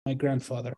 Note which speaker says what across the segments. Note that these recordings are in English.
Speaker 1: my grandfather.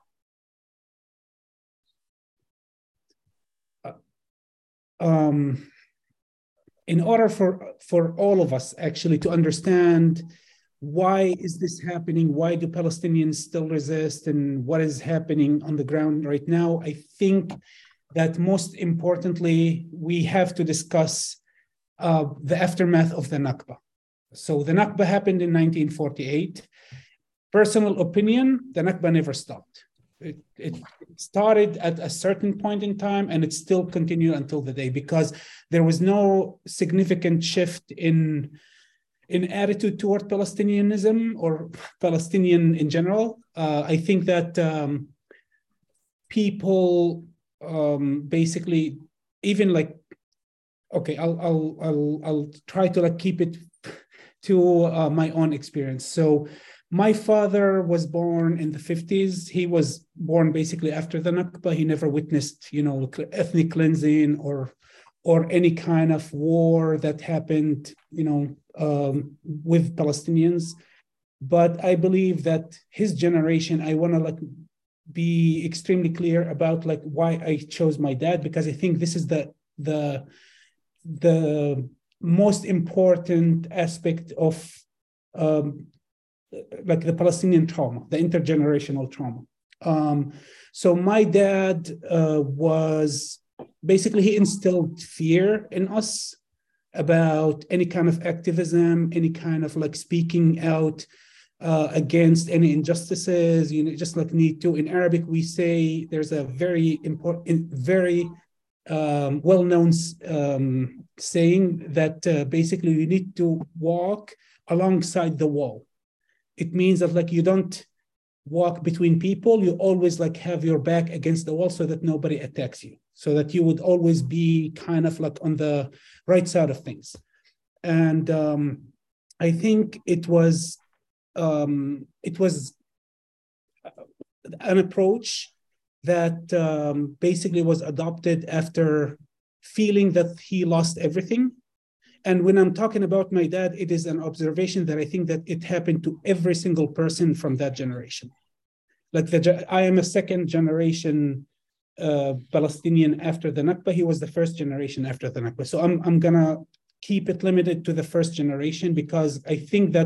Speaker 1: In order for all of us actually to understand why is this happening, why do Palestinians still resist, and what is happening on the ground right now, I think that most importantly, we have to discuss the aftermath of the Nakba. So the Nakba happened in 1948. Personal opinion, the Nakba never stopped. It started at a certain point in time, and it still continued until the day, because there was no significant shift in attitude toward Palestinianism or Palestinian in general. I think that people basically, even like, okay, I'll try to like keep it to my own experience. So my father was born in the 50s. He was born basically after the Nakba. He never witnessed, ethnic cleansing or any kind of war that happened, with Palestinians. But I believe that his generation, I want to like be extremely clear about like why I chose my dad, because I think this is the most important aspect of like the Palestinian trauma, the intergenerational trauma. So my dad was basically, he instilled fear in us about any kind of activism, any kind of like speaking out against any injustices. Just like need to. In Arabic, we say there's a very important, very well-known saying that basically you need to walk alongside the wall. It means that like you don't walk between people, you always like have your back against the wall so that nobody attacks you, so that you would always be kind of like on the right side of things. And I think it was an approach that basically was adopted after feeling that he lost everything. And when I'm talking about my dad, it is an observation that I think that it happened to every single person from that generation. Like I am a second generation Palestinian after the Nakba. He was the first generation after the Nakba. So I'm gonna keep it limited to the first generation, because I think that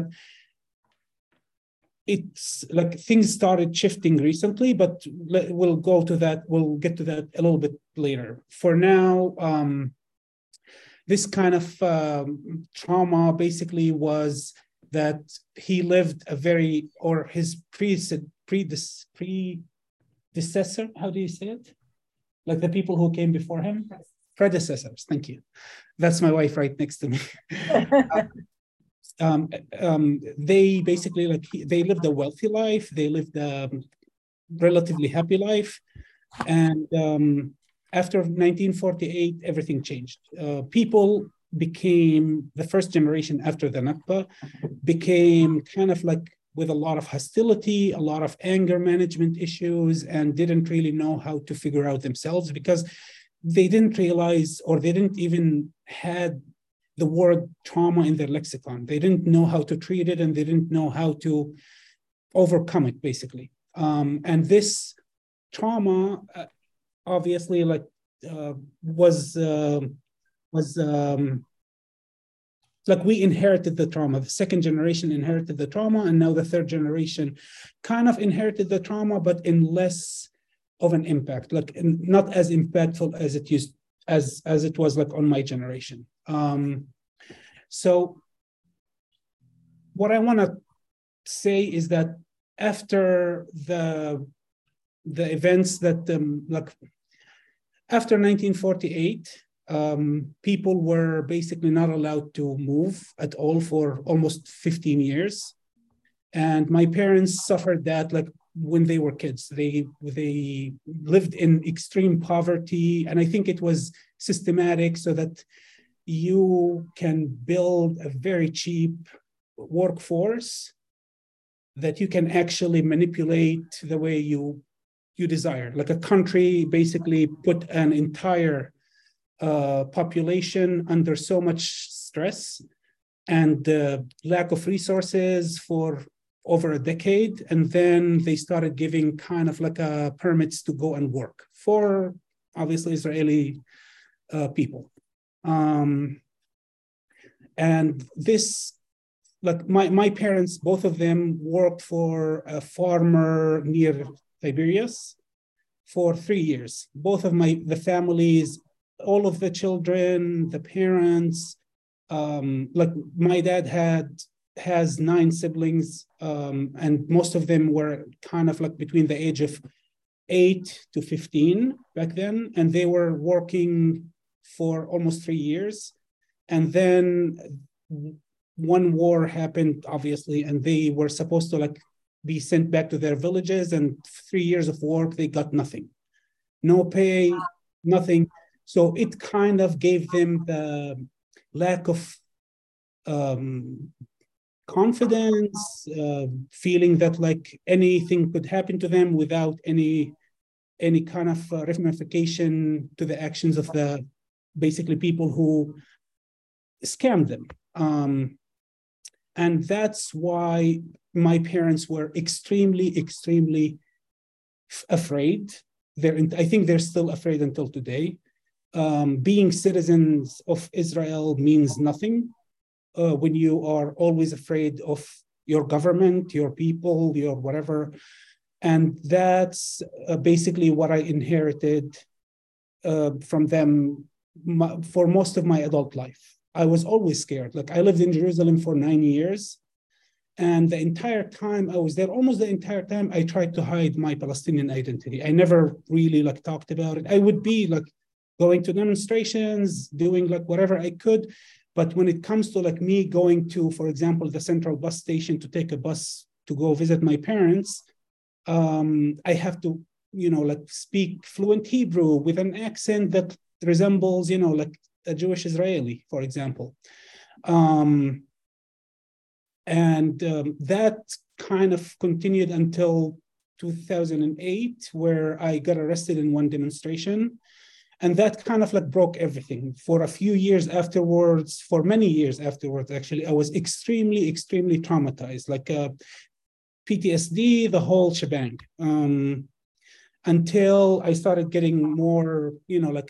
Speaker 1: it's like things started shifting recently, but we'll get to that a little bit later. For now, this kind of trauma basically was that he lived his predecessor, how do you say it? Like the people who came before him? Predecessors, thank you. That's my wife right next to me. They basically they lived a wealthy life. They lived a relatively happy life. And after 1948, everything changed. People became, the first generation after the Nakba, became kind of like with a lot of hostility, a lot of anger management issues, and didn't really know how to figure out themselves, because they didn't realize, or they didn't even had the word trauma in their lexicon. They didn't know how to treat it, and they didn't know how to overcome it, basically. And this trauma, obviously, like was like we inherited the trauma. The second generation inherited the trauma, and now the third generation kind of inherited the trauma, but in less of an impact, like not as impactful as it was like on my generation. So what I want to say is that after the events that like after 1948, people were basically not allowed to move at all for almost 15 years. And my parents suffered that like when they were kids. They lived in extreme poverty. And I think it was systematic so that you can build a very cheap workforce that you can actually manipulate the way you desire. Like a country basically put an entire population under so much stress and lack of resources for over a decade, and then they started giving kind of like permits to go and work for obviously Israeli people. And this, like my parents, both of them worked for a farmer near Tiberias for 3 years. Both of the families, all of the children, the parents, like my dad has 9 siblings, and most of them were kind of like between the age of 8 to 15 back then, and they were working for almost 3 years. And then one war happened, obviously, and they were supposed to like be sent back to their villages, and 3 years of work, they got nothing. No pay, nothing. So it kind of gave them the lack of confidence, feeling that like anything could happen to them without any kind of ramification to the actions of the basically people who scammed them. And that's why my parents were extremely, extremely afraid. I think they're still afraid until today. Being citizens of Israel means nothing when you are always afraid of your government, your people, your whatever. And that's basically what I inherited from them for most of my adult life. I was always scared. Like I lived in Jerusalem for 9 years. And the entire time I was there, almost the entire time, I tried to hide my Palestinian identity. I never really like talked about it. I would be like going to demonstrations, doing like whatever I could. But when it comes to like me going to, for example, the central bus station to take a bus to go visit my parents, I have to, like speak fluent Hebrew with an accent that resembles, like a Jewish Israeli, for example. That kind of continued until 2008, where I got arrested in one demonstration. And that kind of like broke everything. For a few years afterwards, for many years afterwards, actually, I was extremely, extremely traumatized, like PTSD, the whole shebang. Until I started getting more, like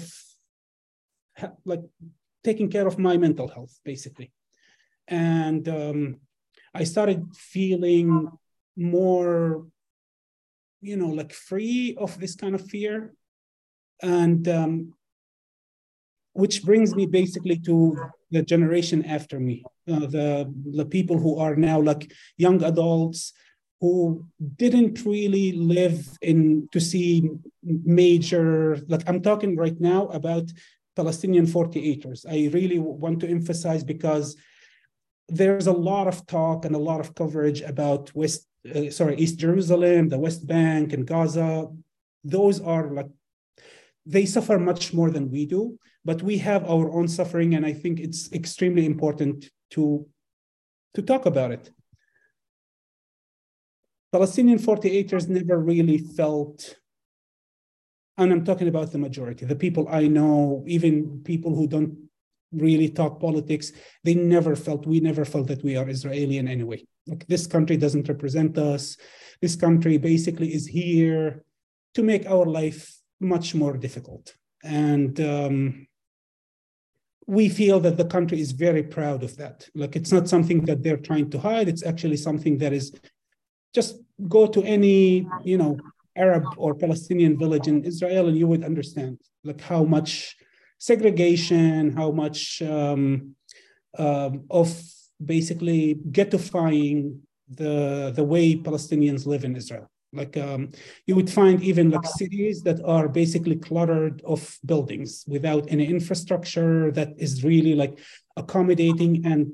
Speaker 1: like taking care of my mental health, basically. And I started feeling more, like free of this kind of fear. And which brings me basically to the generation after me, the people who are now like young adults who didn't really live to see major, like I'm talking right now about Palestinian 48ers. I really want to emphasize because there's a lot of talk and a lot of coverage about East Jerusalem, the West Bank, and Gaza. Those are like, they suffer much more than we do, but we have our own suffering, and I think it's extremely important to talk about it. Palestinian 48ers never really felt, and I'm talking about the majority, the people I know, even people who don't really talk politics, we never felt that we are Israeli in any way. Like, this country doesn't represent us. This country basically is here to make our life much more difficult. And we feel that the country is very proud of that. Like, it's not something that they're trying to hide. It's actually something that is, just go to any, Arab or Palestinian village in Israel, and you would understand like how much segregation, how much of basically ghettoifying the way Palestinians live in Israel. Like you would find even like cities that are basically cluttered of buildings without any infrastructure that is really like accommodating and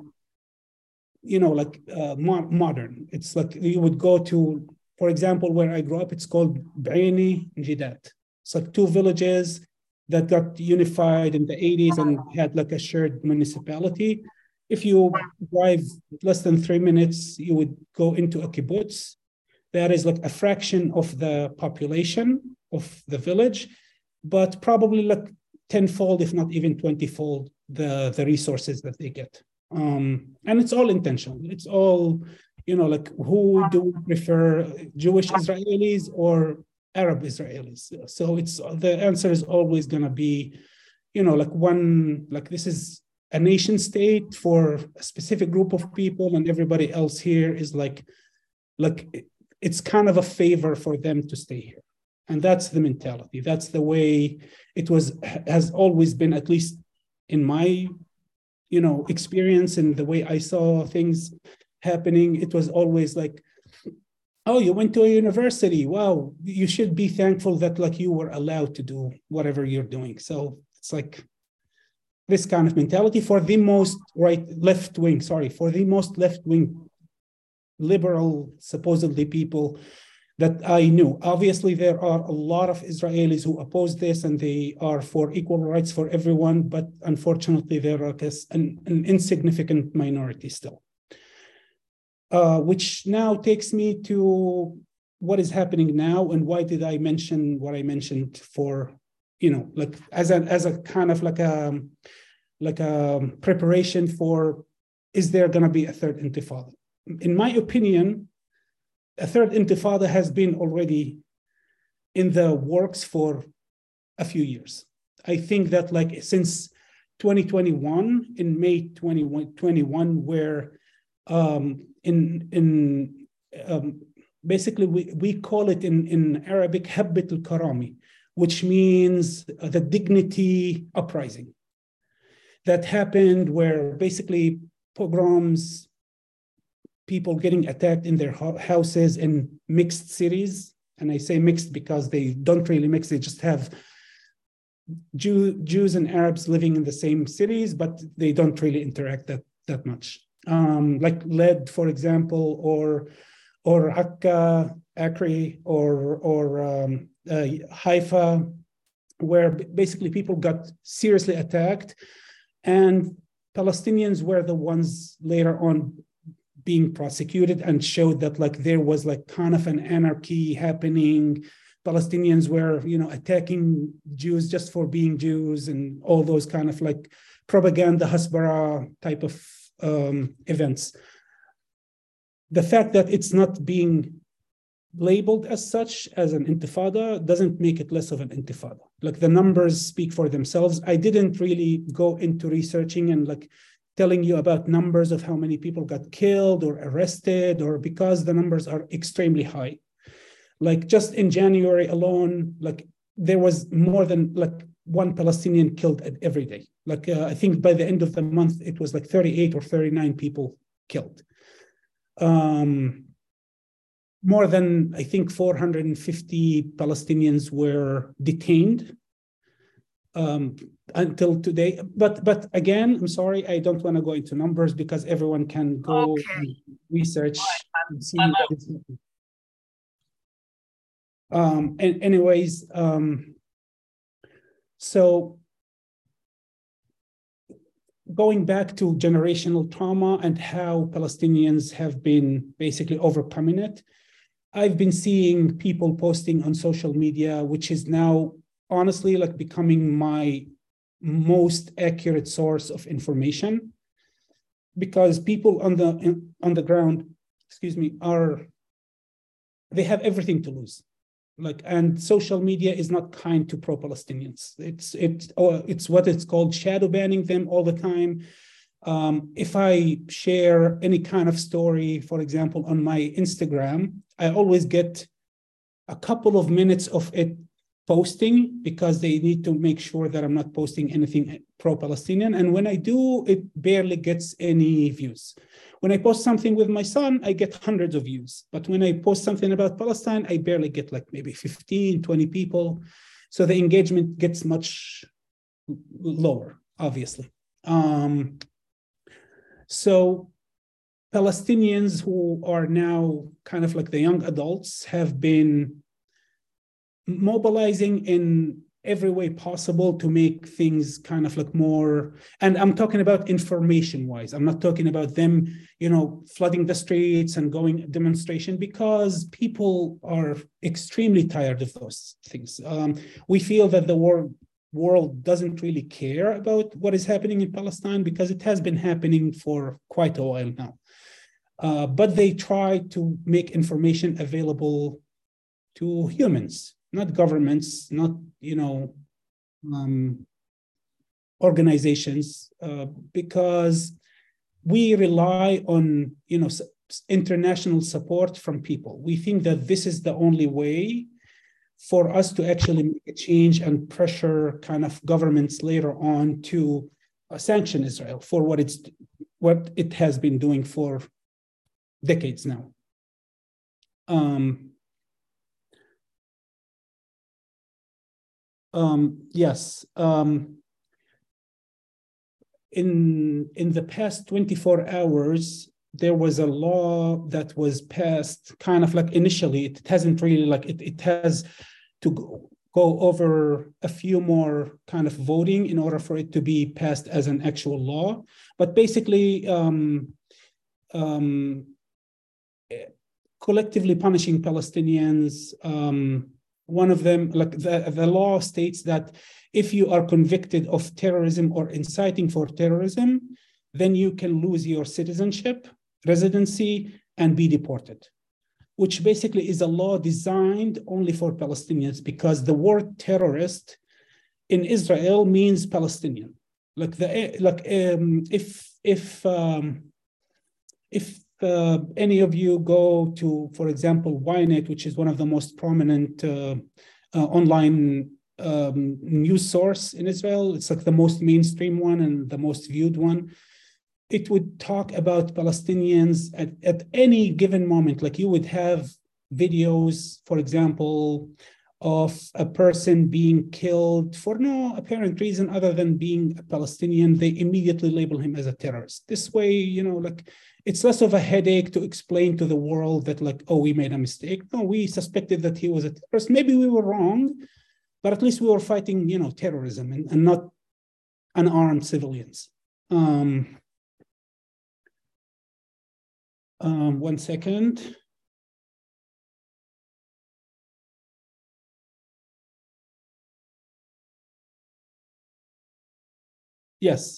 Speaker 1: modern. It's like you would go to, for example, where I grew up, it's called Baini Jidat. It's like 2 villages that got unified in the 80s and had like a shared municipality. If you drive less than 3 minutes, you would go into a kibbutz. That is like a fraction of the population of the village, but probably like 10-fold, if not even 20-fold, the resources that they get. And it's all intentional. It's all like who do we prefer, Jewish Israelis or Arab Israelis? So the answer is always going to be, like this is a nation state for a specific group of people, and everybody else here is like it's kind of a favor for them to stay here. And that's the mentality. That's the way has always been, at least in my, experience and the way I saw things happening. It was always like, oh, you went to a university. Wow, you should be thankful that like you were allowed to do whatever you're doing. So it's like this kind of mentality for the most left-wing liberal, supposedly, people that I knew. Obviously, there are a lot of Israelis who oppose this, and they are for equal rights for everyone. But unfortunately, there are an insignificant minority still. Which now takes me to what is happening now, and why did I mention what I mentioned for, like as a kind of like a preparation for, is there going to be a third intifada? In my opinion, a third intifada has been already in the works for a few years. I think that like since 2021, in May 2021, where basically we call it in Arabic Habbat al-Karami, which means the dignity uprising that happened, where basically pogroms, people getting attacked in their houses in mixed cities. And I say mixed because they don't really mix, they just have Jews and Arabs living in the same cities, but they don't really interact that much. Like Led, for example, or Akka, Acre, or Haifa, where basically people got seriously attacked, and Palestinians were the ones later on being prosecuted, and showed that like there was like kind of an anarchy happening. Palestinians were, attacking Jews just for being Jews, and all those kind of like propaganda, hasbara type of events. The fact that it's not being labeled as such as an intifada doesn't make it less of an intifada. Like the numbers speak for themselves. I didn't really go into researching and like telling you about numbers of how many people got killed or arrested, or because the numbers are extremely high. Like just in January alone, like there was more than like one Palestinian killed every day. Like I think by the end of the month, it was like 38 or 39 people killed. More than, I think, 450 Palestinians were detained until today. But again, I'm sorry, I don't want to go into numbers because everyone can go and research and see what is happening. And anyways, so going back to generational trauma and how Palestinians have been basically overcoming it, I've been seeing people posting on social media, which is now honestly like becoming my most accurate source of information, because people on the ground, they have everything to lose. Like, and social media is not kind to pro-Palestinians. It's what it's called shadow banning them all the time. If I share any kind of story, for example, on my Instagram, I always get a couple of minutes of it posting, because they need to make sure that I'm not posting anything pro-Palestinian. And when I do, it barely gets any views. When I post something with my son, I get hundreds of views. But when I post something about Palestine, I barely get like maybe 15, 20 people. So the engagement gets much lower, obviously. So Palestinians who are now kind of like the young adults have been mobilizing in every way possible to make things kind of like more, and I'm talking about information wise. I'm not talking about them, flooding the streets and going demonstration, because people are extremely tired of those things. We feel that the world doesn't really care about what is happening in Palestine, because it has been happening for quite a while now. but they try to make information available to humans, not governments, not organizations, because we rely on international support from people. We think that this is the only way for us to actually make a change and pressure kind of governments later on to sanction Israel for what it has been doing for decades now. Yes. In the past 24 hours, there was a law that was passed kind of like initially. It hasn't really it has to go over a few more kind of voting in order for it to be passed as an actual law. But basically, collectively punishing Palestinians. One of them, the law states that if you are convicted of terrorism or inciting for terrorism, then you can lose your citizenship, residency, and be deported, which basically is a law designed only for Palestinians, because the word terrorist in Israel means Palestinian. If any of you go to, for example, Ynet, which is one of the most prominent online news source in Israel, it's like the most mainstream one and the most viewed one. It would talk about Palestinians at any given moment. Like you would have videos, for example, of a person being killed for no apparent reason other than being a Palestinian. They immediately label him as a terrorist. This way, it's less of a headache to explain to the world that we made a mistake. No, we suspected that he was a terrorist. Maybe we were wrong, but at least we were fighting, terrorism and not unarmed civilians. 1 second. Yes.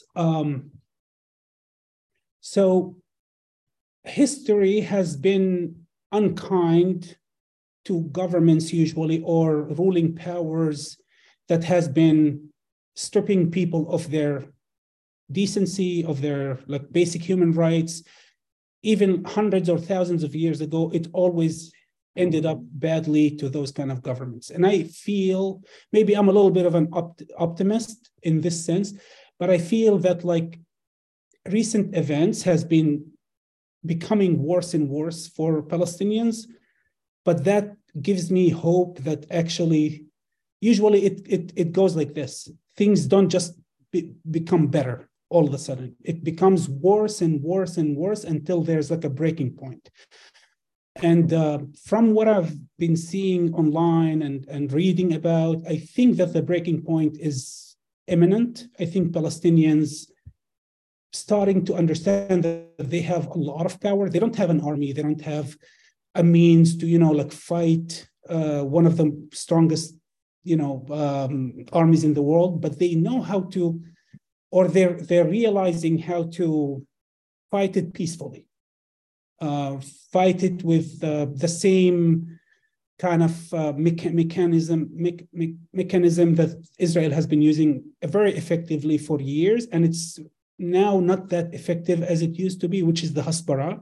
Speaker 1: So history has been unkind to governments usually, or ruling powers that has been stripping people of their decency, of their basic human rights. Even hundreds or thousands of years ago, it always ended up badly to those kind of governments. And I feel, maybe I'm a little bit of an optimist in this sense, but I feel that recent events has been becoming worse and worse for Palestinians. But that gives me hope that actually, usually it goes like this. Things don't just become better all of a sudden. It becomes worse and worse and worse until there's a breaking point. And from what I've been seeing online and reading about, I think that the breaking point is imminent. I think Palestinians starting to understand that they have a lot of power. They don't have an army. They don't have a means to fight one of the strongest armies in the world, but they know how to, or they're realizing how to fight it peacefully, fight it with the same kind of mechanism that Israel has been using very effectively for years, and it's now not that effective as it used to be, which is the Hasbara.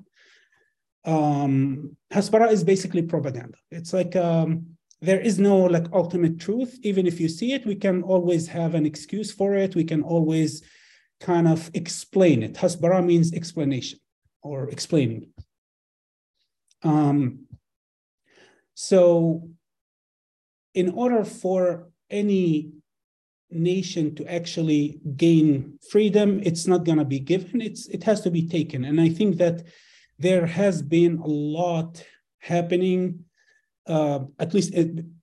Speaker 1: Hasbara is basically propaganda. It's there is no ultimate truth. Even if you see it, we can always have an excuse for it. We can always kind of explain it. Hasbara means explanation or explaining. So in order for any nation to actually gain freedom, it's not going to be given. It has to be taken. And I think that there has been a lot happening, at least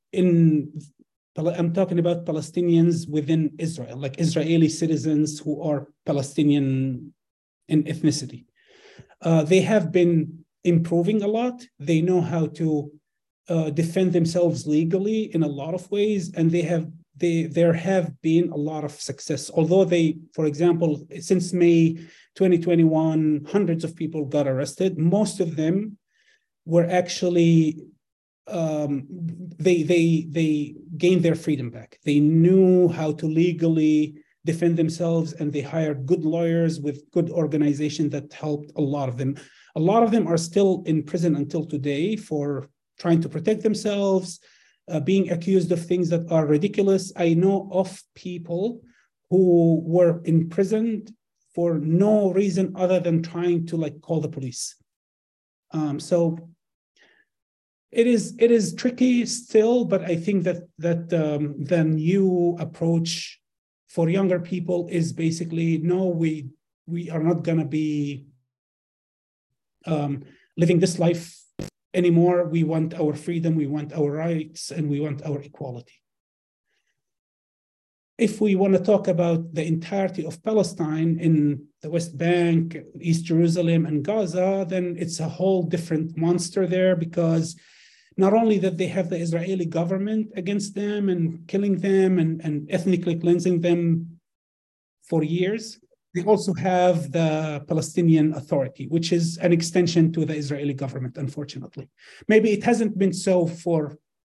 Speaker 1: I'm talking about Palestinians within Israel, Israeli citizens who are Palestinian in ethnicity. They have been improving a lot. They know how to defend themselves legally in a lot of ways, and they have there have been a lot of success. Although for example, since May 2021, hundreds of people got arrested. Most of them were actually they gained their freedom back. They knew how to legally defend themselves, and they hired good lawyers with good organization that helped a lot of them. A lot of them are still in prison until today for trying to protect themselves, being accused of things that are ridiculous. I know of people who were imprisoned for no reason other than trying to call the police. So it is tricky still, but I think that the new approach for younger people is basically, no, we are not going to be living this life anymore. We want our freedom, we want our rights, and we want our equality. If we want to talk about the entirety of Palestine in the West Bank, East Jerusalem, and Gaza, then it's a whole different monster there, because not only that they have the Israeli government against them and killing them and ethnically cleansing them for years, they also have the Palestinian Authority, which is an extension to the Israeli government, unfortunately. Maybe it hasn't been so for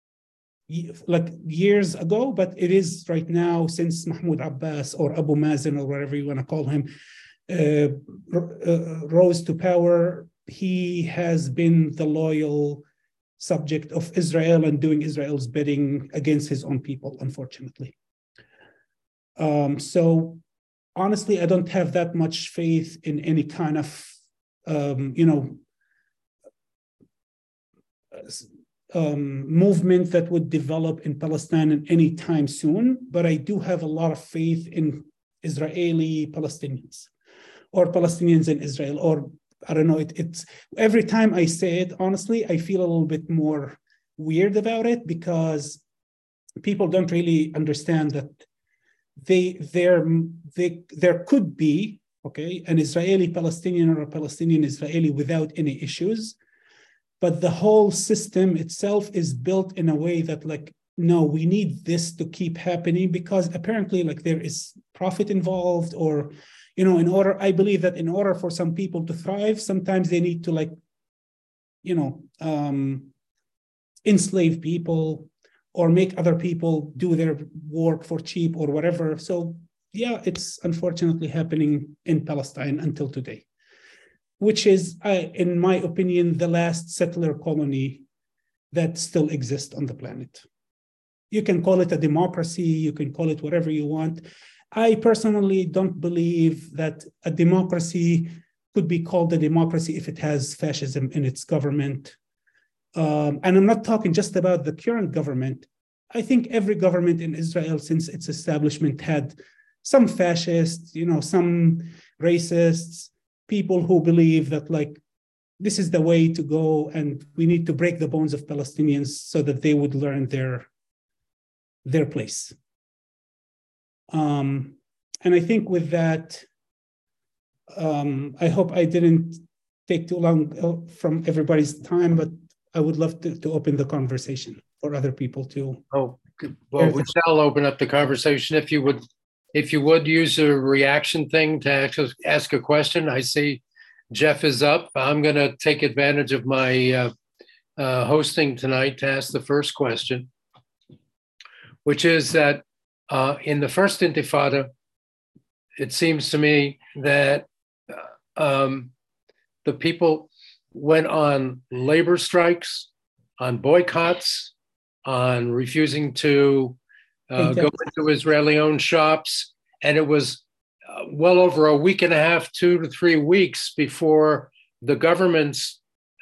Speaker 1: years ago, but it is right now, since Mahmoud Abbas or Abu Mazen or whatever you want to call him rose to power. He has been the loyal subject of Israel and doing Israel's bidding against his own people, unfortunately. So honestly, I don't have that much faith in any kind of, movement that would develop in Palestine any time soon. But I do have a lot of faith in Israeli Palestinians, or Palestinians in Israel, or I don't know. It's every time I say it, honestly, I feel a little bit more weird about it, because people don't really understand that there could be, an Israeli Palestinian or a Palestinian Israeli without any issues, but the whole system itself is built in a way that no, we need this to keep happening, because apparently there is profit involved, or I believe that in order for some people to thrive, sometimes they need to enslave people or make other people do their work for cheap or whatever. So yeah, it's unfortunately happening in Palestine until today, which is, in my opinion, the last settler colony that still exists on the planet. You can call it a democracy, you can call it whatever you want. I personally don't believe that a democracy could be called a democracy if it has fascism in its government. And I'm not talking just about the current government. I think every government in Israel since its establishment had some fascists, some racists, people who believe that this is the way to go, and we need to break the bones of Palestinians so that they would learn their place. And I think with that, I hope I didn't take too long from everybody's time, but I would love to open the conversation for other people too.
Speaker 2: Oh, well, we shall open up the conversation. If you would use a reaction thing to ask a question. I see Jeff is up. I'm going to take advantage of my hosting tonight to ask the first question, which is that in the first Intifada, it seems to me that the people went on labor strikes, on boycotts, on refusing to go into Israeli-owned shops, and it was well over a week and a half, 2 to 3 weeks before the governments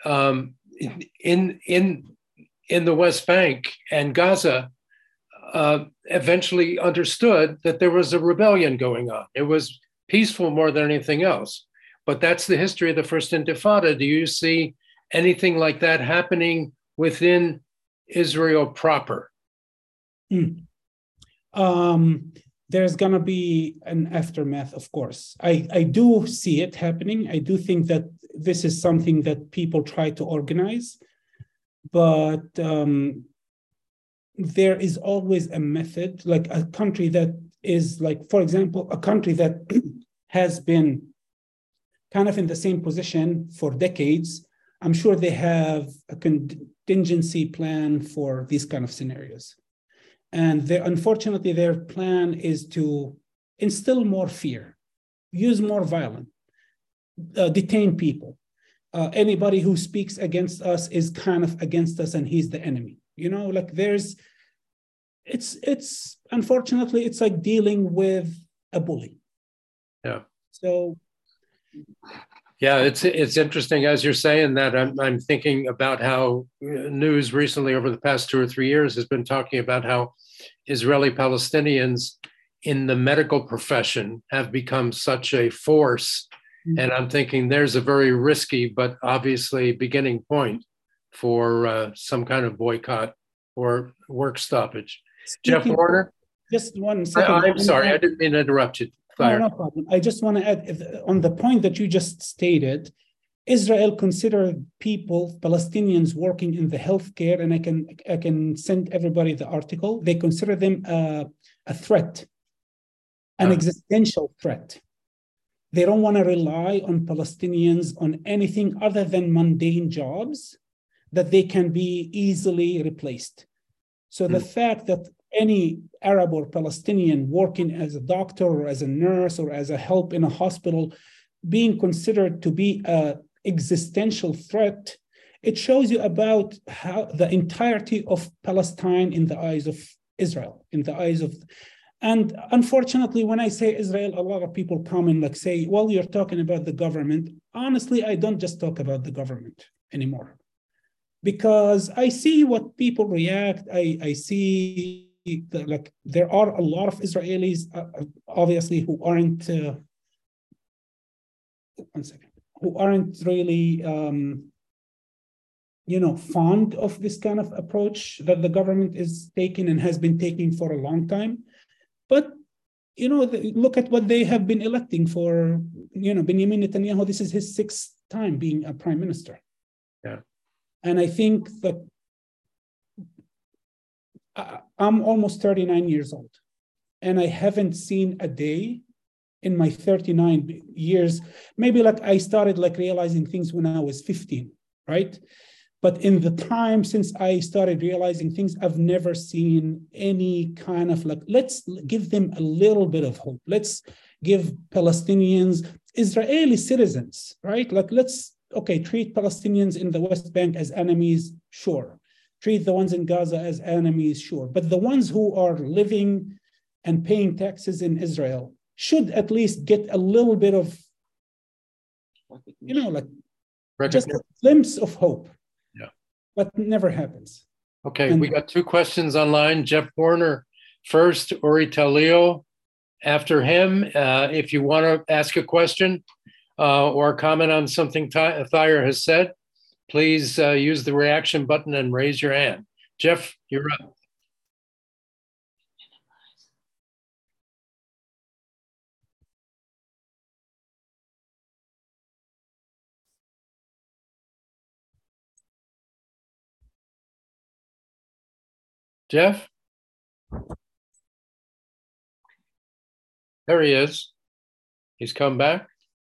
Speaker 2: in the West Bank and Gaza eventually understood that there was a rebellion going on. It was peaceful more than anything else. But that's the history of the First Intifada. Do you see anything like that happening within Israel proper?
Speaker 1: There's going to be an aftermath, of course. I do see it happening. I do think that this is something that people try to organize, but there is always a method, like a country that is like, for example, a country that has been kind of in the same position for decades. I'm sure they have a contingency plan for these kind of scenarios. And unfortunately, their plan is to instill more fear, use more violence, detain people. Anybody who speaks against us is kind of against us and he's the enemy. You know, like it's unfortunately, it's like dealing with a bully.
Speaker 2: Yeah.
Speaker 1: So.
Speaker 2: Yeah, it's interesting as you're saying that. I'm thinking about how news recently over the past 2 or 3 years has been talking about how Israeli Palestinians in the medical profession have become such a force. Mm-hmm. And I'm thinking there's a very risky but obviously beginning point for some kind of boycott or work stoppage. Jeff Warner?
Speaker 1: Just 1 second.
Speaker 2: I'm sorry, I didn't mean to interrupt you.
Speaker 1: No problem. I just want to add on the point that you just stated. Israel considered people, Palestinians working in the healthcare, and I can send everybody the article. They consider them a threat, an existential threat. They don't want to rely on Palestinians on anything other than mundane jobs that they can be easily replaced. So the fact that any Arab or Palestinian working as a doctor or as a nurse or as a help in a hospital being considered to be an existential threat, it shows you about how the entirety of Palestine in the eyes of Israel, in the eyes of. And unfortunately, when I say Israel, a lot of people come and like say, well, you're talking about the government. Honestly, I don't just talk about the government anymore, because I see what people react. I see like there are a lot of Israelis, obviously, who aren't. Who aren't really, fond of this kind of approach that the government is taking and has been taking for a long time. But look at what they have been electing for. Benjamin Netanyahu. This is his 6th time being a prime minister.
Speaker 2: Yeah. And
Speaker 1: I think that I'm almost 39 years old, and I haven't seen a day in my 39 years. Maybe like I started like realizing things when I was 15, right? But in the time since I started realizing things, I've never seen any kind of like, let's give them a little bit of hope. Let's give Palestinians, Israeli citizens, right? Like treat Palestinians in the West Bank as enemies, sure. Treat the ones in Gaza as enemies, sure. But the ones who are living and paying taxes in Israel should at least get a little bit of, just a glimpse of hope.
Speaker 2: Yeah.
Speaker 1: But never happens.
Speaker 2: Okay, we got 2 questions online. Jeff Warner first, Uri Talio after him. If you want to ask a question or comment on something Thayer has said, please use the reaction button and raise your hand. Jeff, you're up. Jeff? There he is. He's come back.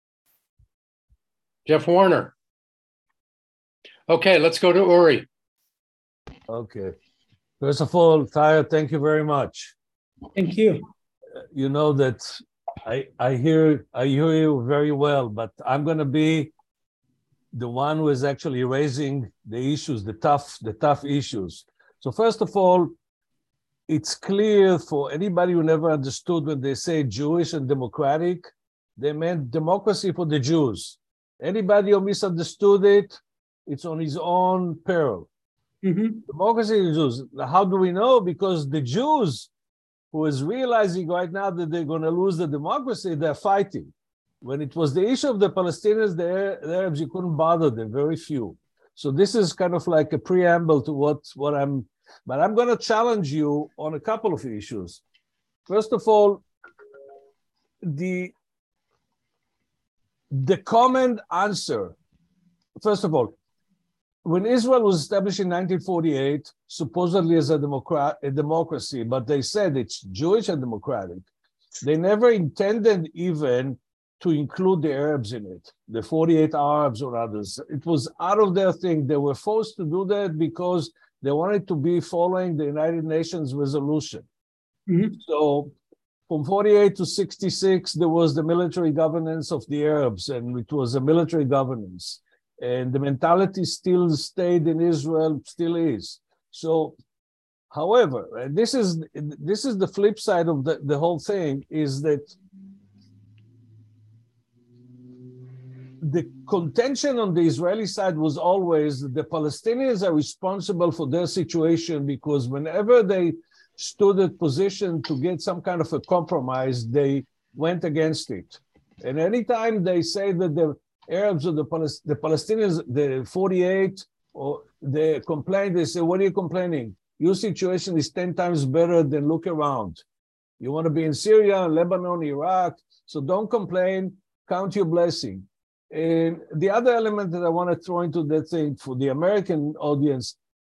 Speaker 2: Jeff Warner. Okay, let's go to Uri.
Speaker 3: Okay. First of all, Thayer, thank you very much.
Speaker 1: Thank you.
Speaker 3: You know that I hear you very well, but I'm going to be the one who is actually raising the issues, the tough issues. So first of all, it's clear for anybody who never understood when they say Jewish and democratic, they meant democracy for the Jews. Anybody who misunderstood it, it's on his own peril.
Speaker 1: Mm-hmm.
Speaker 3: Democracy for the Jews. How do we know? Because the Jews who is realizing right now that they're going to lose the democracy, they're fighting. When it was the issue of the Palestinians, the Arabs, you couldn't bother them, very few. So this is kind of like a preamble to what I'm, but I'm going to challenge you on a couple of issues. First of all, the common answer, first of all, when Israel was established in 1948, supposedly as a democracy, but they said it's Jewish and democratic, they never intended even to include the Arabs in it, the 48 Arabs or others. It was out of their thing. They were forced to do that because they wanted to be following the United Nations resolution. Mm-hmm. So from 48 to 66, there was the military governance of the Arabs, and it was a military governance. And the mentality still stayed in Israel, still is. So, however, and this is the flip side of the whole thing, is that the contention on the Israeli side was always that the Palestinians are responsible for their situation, because whenever they stood at position to get some kind of a compromise, they went against it. And anytime they say that the Arabs or the Palestinians, the 48, or they complain, they say, what are you complaining? Your situation is 10 times better than look around. You want to be in Syria, Lebanon, Iraq, so don't complain, count your blessing. And the other element that I want to throw into that thing for the American audience,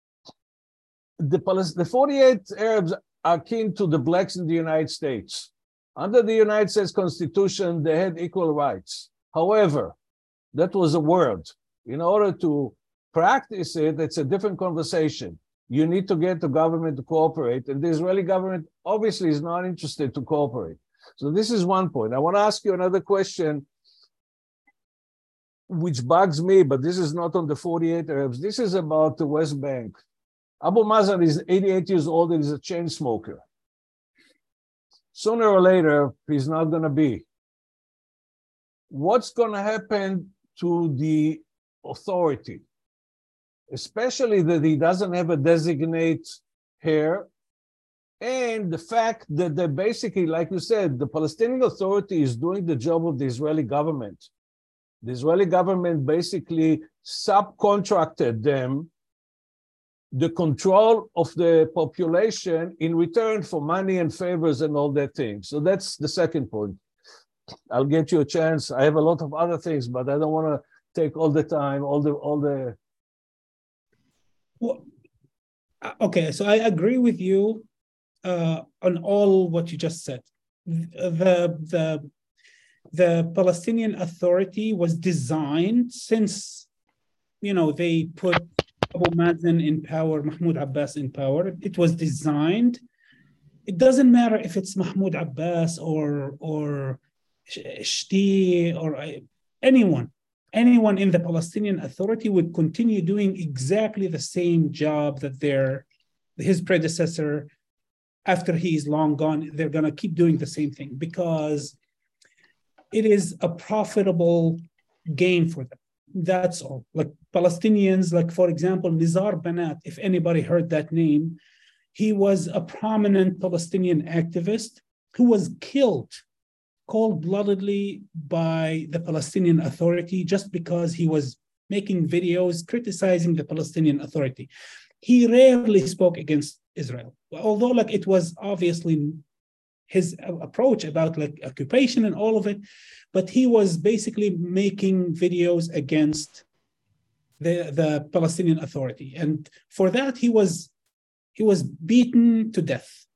Speaker 3: the 48 Arabs are kin to the blacks in the United States. Under the United States Constitution, they had equal rights. However, that was a word. In order to practice it, it's a different conversation. You need to get the government to cooperate, and the Israeli government obviously is not interested to cooperate. So this is one point. I want to ask you another question, which bugs me, but this is not on the 48 Arabs. This is about the West Bank. Abu Mazen is 88 years old and is a chain smoker. Sooner or later, he's not going to be. What's going to happen to the authority, especially that he doesn't have a designate here, and the fact that they basically, like you said, the Palestinian Authority is doing the job of the Israeli government. The Israeli government basically subcontracted them the control of the population in return for money and favors and all that thing. So that's the second point. I'll get you a chance. I have a lot of other things, but I don't want to take all the time, all the.
Speaker 1: Well, okay, so I agree with you on all what you just said. The Palestinian Authority was designed since, they put Abu Mazen in power, Mahmoud Abbas in power. It was designed. It doesn't matter if it's Mahmoud Abbas or Shti or anyone in the Palestinian Authority would continue doing exactly the same job that his predecessor, after he is long gone, they're going to keep doing the same thing because it is a profitable game for them. That's all. Like Palestinians, like for example, Nizar Banat, if anybody heard that name, he was a prominent Palestinian activist who was killed cold-bloodedly by the Palestinian Authority just because he was making videos criticizing the Palestinian Authority. He rarely spoke against Israel, although it was obviously his approach about occupation and all of it, but he was basically making videos against the Palestinian Authority. And for that, he was beaten to death.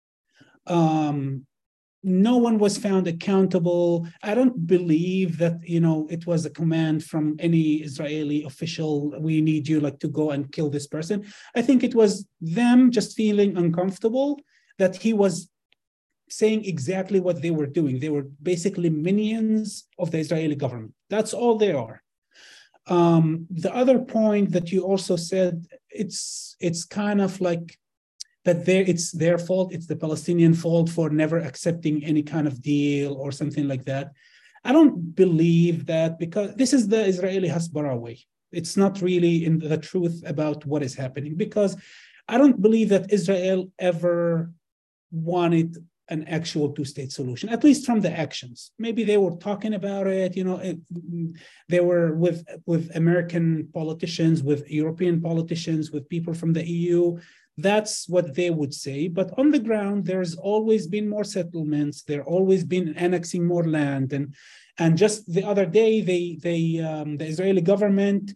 Speaker 1: No one was found accountable. I don't believe that, it was a command from any Israeli official, we need you to go and kill this person. I think it was them just feeling uncomfortable that he was saying exactly what they were doing. They were basically minions of the Israeli government. That's all they are. The other point that you also said, it's kind of that it's their fault, it's the Palestinian fault for never accepting any kind of deal or something like that. I don't believe that, because this is the Israeli Hasbara way. It's not really in the truth about what is happening, because I don't believe that Israel ever wanted an actual two-state solution, at least from the actions. Maybe they were talking about it, they were with American politicians, with European politicians, with people from the EU. That's what they would say. But on the ground, there's always been more settlements. There always been annexing more land. And just the other day, the Israeli government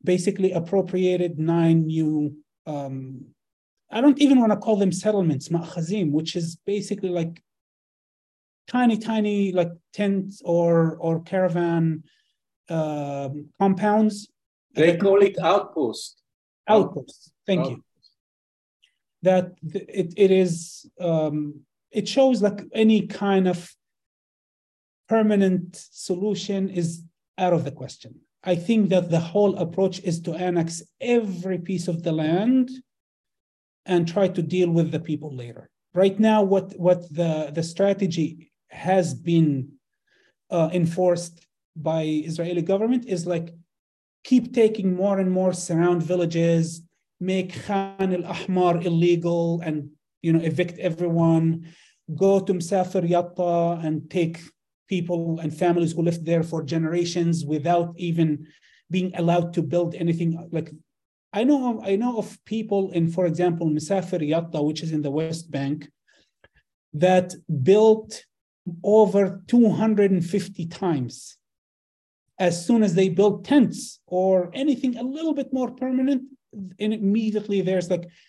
Speaker 1: basically appropriated 9 new, I don't even want to call them settlements, ma'khazim, which is basically like tiny, like tents or caravan compounds.
Speaker 4: They call it outpost.
Speaker 1: Outposts. Thank you. That it is, it shows like any kind of permanent solution is out of the question. I think that the whole approach is to annex every piece of the land and try to deal with the people later. Right now, what the strategy has been enforced by Israeli government is like keep taking more and more surround villages, make Khan al-Ahmar illegal and evict everyone, go to Msafir Yatta and take people and families who lived there for generations without even being allowed to build anything. Like I know of people in, for example, Msafir Yatta, which is in the West Bank, that built over 250 times. As soon as they build tents or anything a little bit more permanent, and immediately there's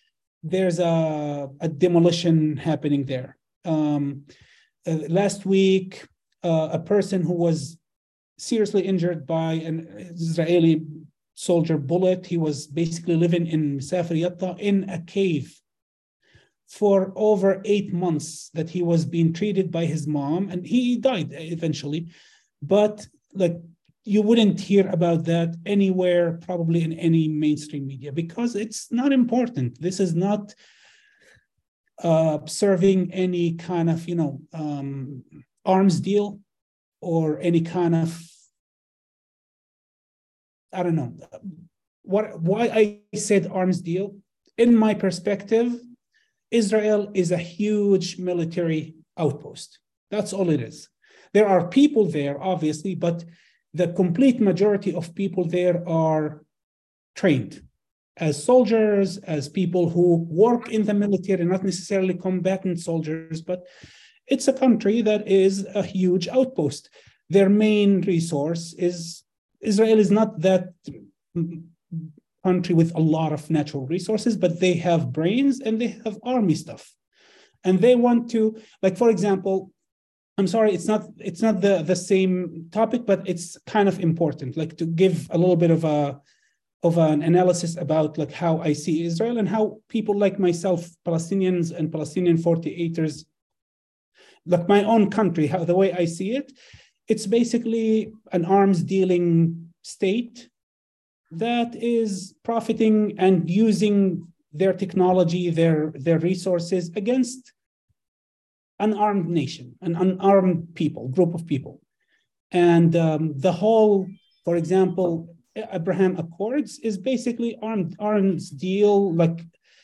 Speaker 1: a demolition happening there. Last week, a person who was seriously injured by an Israeli soldier bullet, he was basically living in Msafir Yatta in a cave for over 8 months that he was being treated by his mom, and he died eventually. But like, you wouldn't hear about that anywhere, probably in any mainstream media, because it's not important. This is not serving any kind of, arms deal or any kind of, I don't know. Why I said arms deal, in my perspective, Israel is a huge military outpost. That's all it is. There are people there, obviously, but the complete majority of people there are trained as soldiers, as people who work in the military, not necessarily combatant soldiers, but it's a country that is a huge outpost. Their main resource is, Israel is not that country with a lot of natural resources, but they have brains and they have army stuff. And they want to, like, for example, I'm sorry, it's not the same topic, but it's kind of important, like to give a little bit of an analysis about like how I see Israel and how people like myself, Palestinians and Palestinian 48ers, like my own country, how the way I see it, it's basically an arms dealing state that is profiting and using their technology, their resources against an unarmed nation, an unarmed people, group of people. And the whole, for example, Abraham Accords is basically arms deal, like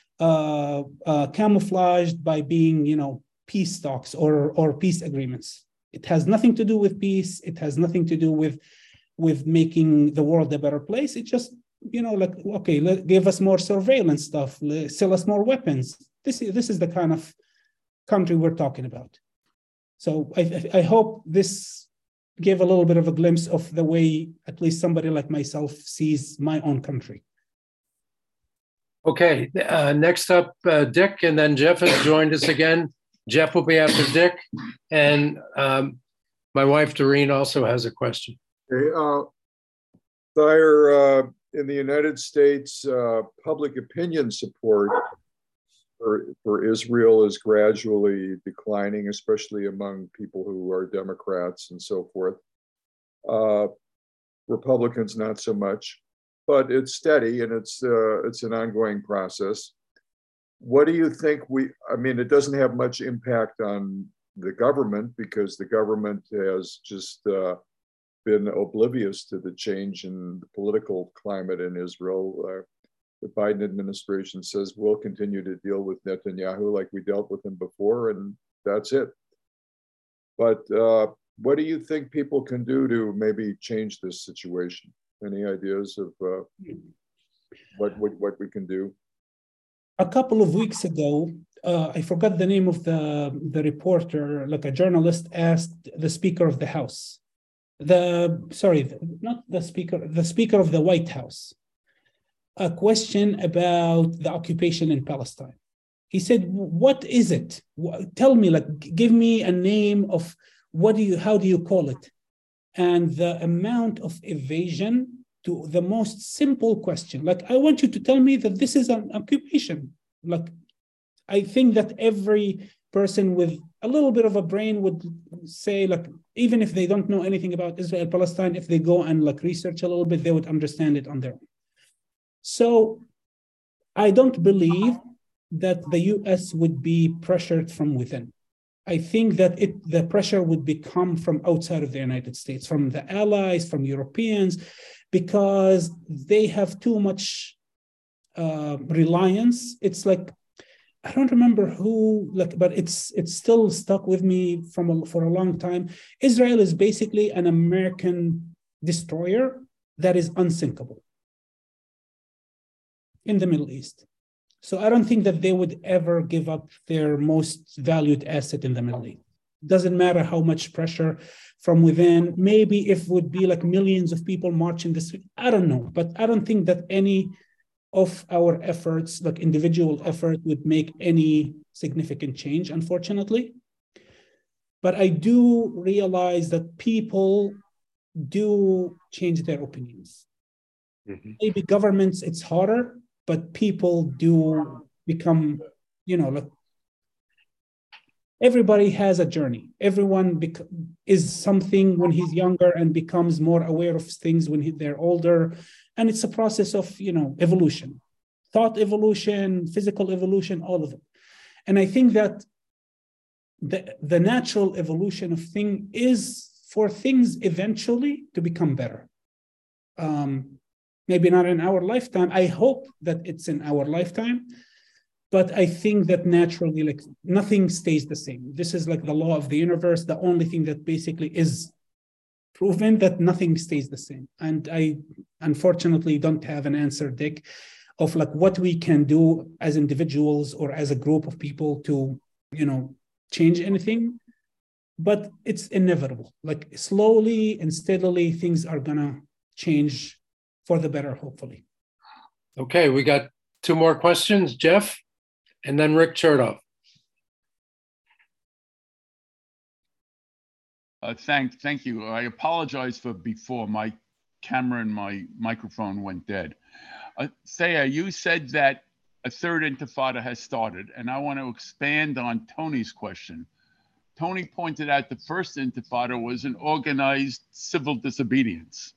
Speaker 1: camouflaged by being, peace talks or peace agreements. It has nothing to do with peace. It has nothing to do with making the world a better place. It just, give us more surveillance stuff, sell us more weapons. This is the kind of country we're talking about. So I hope this gave a little bit of a glimpse of the way at least somebody like myself sees my own country.
Speaker 2: Okay, next up, Dick, and then Jeff has joined us again. Jeff will be after Dick, and my wife, Doreen, also has a question.
Speaker 5: Okay, Thayer, in the United States, public opinion support for Israel is gradually declining, especially among people who are Democrats and so forth. Republicans, not so much, but it's steady and it's an ongoing process. What do you think it doesn't have much impact on the government because the government has just been oblivious to the change in the political climate in Israel. The Biden administration says we'll continue to deal with Netanyahu like we dealt with him before, and that's it. But what do you think people can do to maybe change this situation? Any ideas of what we can do?
Speaker 1: A couple of weeks ago, I forgot the name of the reporter, like a journalist asked the Speaker of the House, the Speaker of the White House, a question about the occupation in Palestine. He said, what is it? Tell me, like, give me a name of how do you call it? And the amount of evasion to the most simple question, like, I want you to tell me that this is an occupation. Like, I think that every person with a little bit of a brain would say, like, even if they don't know anything about Israel, Palestine, if they go and like research a little bit, they would understand it on their own. So I don't believe that the US would be pressured from within. I think that the pressure would come from outside of the United States, from the allies, from Europeans, because they have too much reliance. It's like, I don't remember who, like, but it's still stuck with me for a long time. Israel is basically an American destroyer that is unsinkable in the Middle East. So I don't think that they would ever give up their most valued asset in the Middle East. Doesn't matter how much pressure from within. Maybe if it would be like millions of people marching this week, I don't know. But I don't think that any of our efforts, like individual effort, would make any significant change, unfortunately. But I do realize that people do change their opinions. Mm-hmm. Maybe governments, it's harder, but people do become, like, everybody has a journey. Everyone is something when he's younger and becomes more aware of things when they're older. And it's a process of, evolution, thought evolution, physical evolution, all of it. And I think that the natural evolution of things is for things eventually to become better. Maybe not in our lifetime. I hope that it's in our lifetime. But I think that naturally, like, nothing stays the same. This is like the law of the universe. The only thing that basically is proven that nothing stays the same. And I unfortunately don't have an answer, Dick, of like what we can do as individuals or as a group of people to, change anything. But it's inevitable. Like, slowly and steadily, things are gonna change for the better, hopefully.
Speaker 2: Okay, we got two more questions, Jeff, and then Rick Chertoff.
Speaker 6: Thank you. I apologize for before. My camera and my microphone went dead. Thea, you said that a third intifada has started, and I want to expand on Tony's question. Tony pointed out the first intifada was an organized civil disobedience.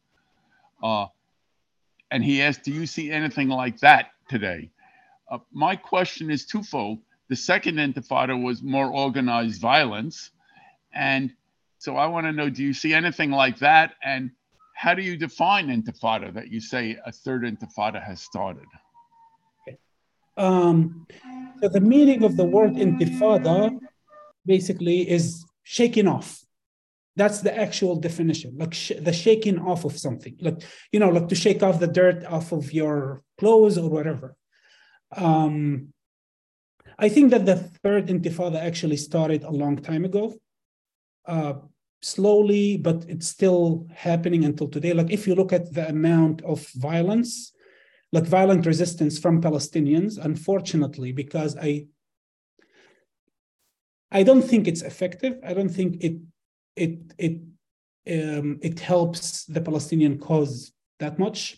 Speaker 6: And he asked, do you see anything like that today? My question is twofold. The second intifada was more organized violence. And so I want to know, do you see anything like that? And how do you define intifada that you say a third intifada has started?
Speaker 1: Okay. So the meaning of the word intifada basically is shaking off. That's the actual definition, like the shaking off of something, like, like to shake off the dirt off of your clothes or whatever. I think that the third intifada actually started a long time ago, slowly, but it's still happening until today. Like, if you look at the amount of violence, like violent resistance from Palestinians, unfortunately, because I don't think it's effective. I don't think it helps the Palestinian cause that much,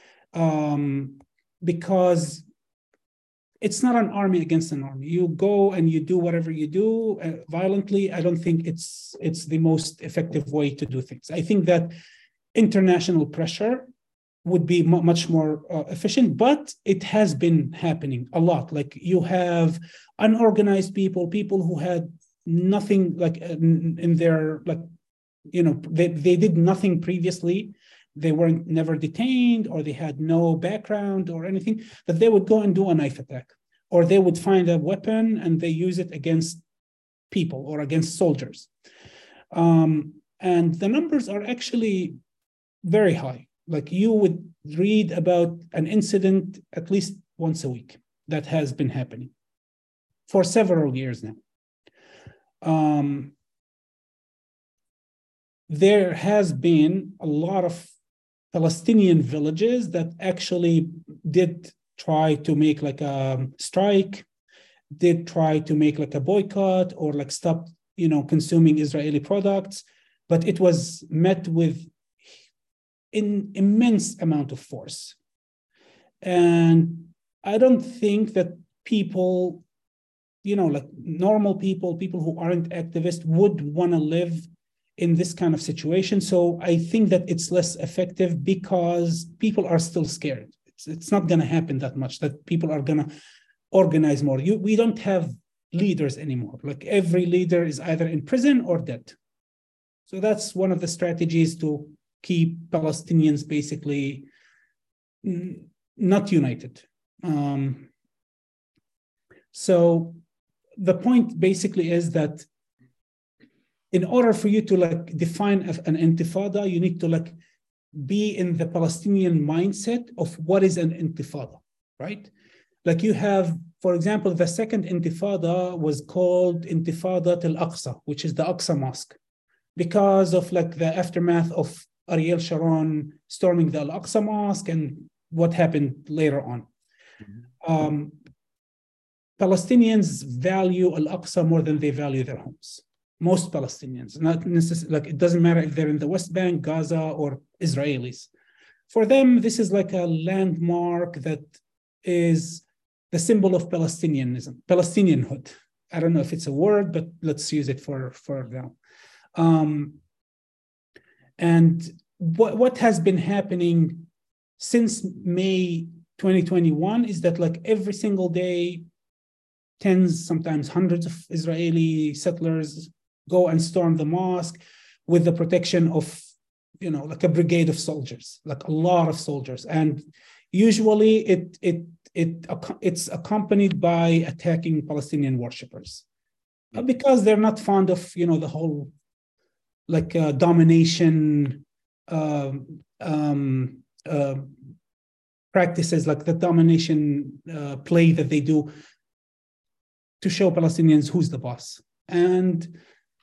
Speaker 1: because it's not an army against an army. You go and you do whatever you do violently. I don't think it's the most effective way to do things. I think that international pressure would be much more efficient, but it has been happening a lot. Like, you have unorganized people who had nothing, like, in their, like, they did nothing previously. They weren't never detained, or they had no background or anything, that they would go and do a knife attack, or they would find a weapon and they use it against people or against soldiers. And the numbers are actually very high. Like, you would read about an incident at least once a week that has been happening for several years now. There has been a lot of Palestinian villages that actually did try to make like a strike, did try to make like a boycott or like stop, consuming Israeli products, but it was met with an immense amount of force. And I don't think that people, like normal people who aren't activists would want to live in this kind of situation. So I think that it's less effective because people are still scared. It's not going to happen that much, that people are going to organize more. We don't have leaders anymore. Like every leader is either in prison or dead. So that's one of the strategies to keep Palestinians basically not united. So the point basically is that in order for you to like define an intifada, you need to like be in the Palestinian mindset of what is an intifada, right? Like you have, for example, the second intifada was called Intifada al-Aqsa, which is the Aqsa Mosque, because of like the aftermath of Ariel Sharon storming the Al-Aqsa Mosque and what happened later on. Palestinians value Al-Aqsa more than they value their homes. Most Palestinians, not necessarily, like it doesn't matter if they're in the West Bank, Gaza, or Israelis. For them, this is like a landmark that is the symbol of Palestinianhood. I don't know if it's a word, but let's use it for now. And what has been happening since May 2021 is that like every single day, tens, sometimes hundreds of Israeli settlers go and storm the mosque with the protection of, like a brigade of soldiers, like a lot of soldiers. And usually it's accompanied by attacking Palestinian worshippers because they're not fond of, the whole like domination practices, like the domination play that they do to show Palestinians who's the boss. And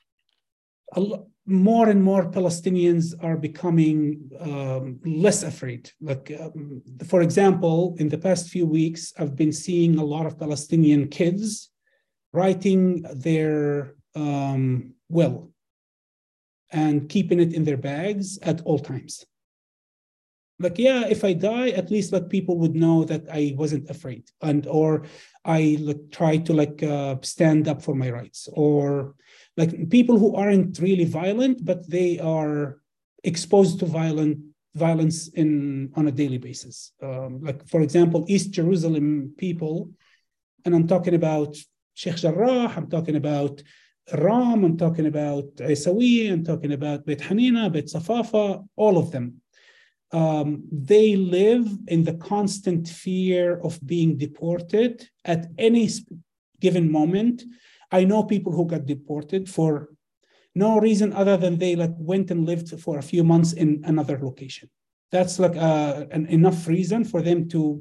Speaker 1: more and more Palestinians are becoming less afraid. Like, for example, in the past few weeks, I've been seeing a lot of Palestinian kids writing their will and keeping it in their bags at all times. Like, yeah, if I die, at least like people would know that I wasn't afraid, or I try to stand up for my rights, or like people who aren't really violent, but they are exposed to violence on a daily basis. Like, for example, East Jerusalem people, and I'm talking about Sheikh Jarrah, I'm talking about Ram, I'm talking about Isawi, I'm talking about Beit Hanina, Beit Safafa, all of them. They live in the constant fear of being deported at any given moment. I know people who got deported for no reason other than they went and lived for a few months in another location. That's an enough reason for them to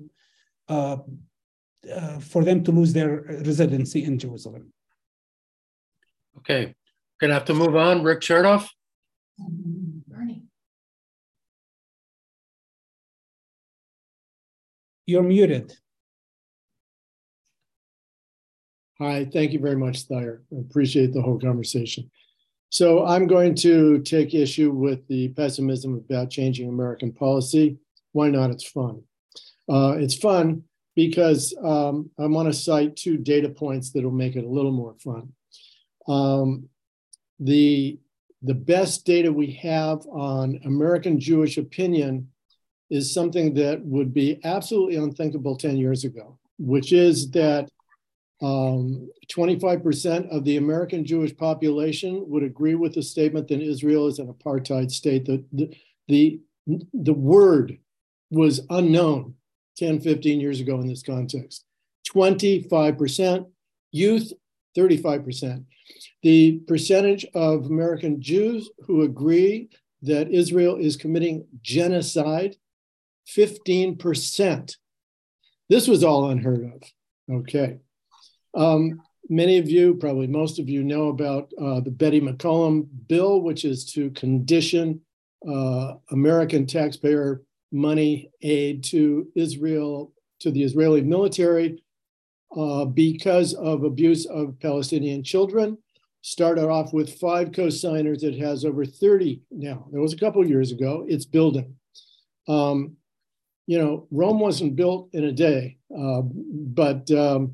Speaker 1: lose their residency in Jerusalem.
Speaker 2: Okay, gonna have to move on. Rick Chertoff.
Speaker 7: Bernie.
Speaker 1: You're muted.
Speaker 7: Hi, thank you very much, Thayer. I appreciate the whole conversation. So I'm going to take issue with the pessimism about changing American policy. Why not? It's fun. It's fun because I want to cite two data points that will make it a little more fun. The best data we have on American Jewish opinion is something that would be absolutely unthinkable 10 years ago, which is that 25% of the American Jewish population would agree with the statement that Israel is an apartheid state. The word was unknown 10, 15 years ago in this context. 25%, youth, 35%. The percentage of American Jews who agree that Israel is committing genocide, 15%. This was all unheard of. Okay. Many of you, probably most of you, know about the Betty McCollum bill, which is to condition American taxpayer money aid to Israel, to the Israeli military, because of abuse of Palestinian children. Started off with 5 co-signers. It has over 30 now. That was a couple of years ago. It's building. Rome wasn't built in a day, but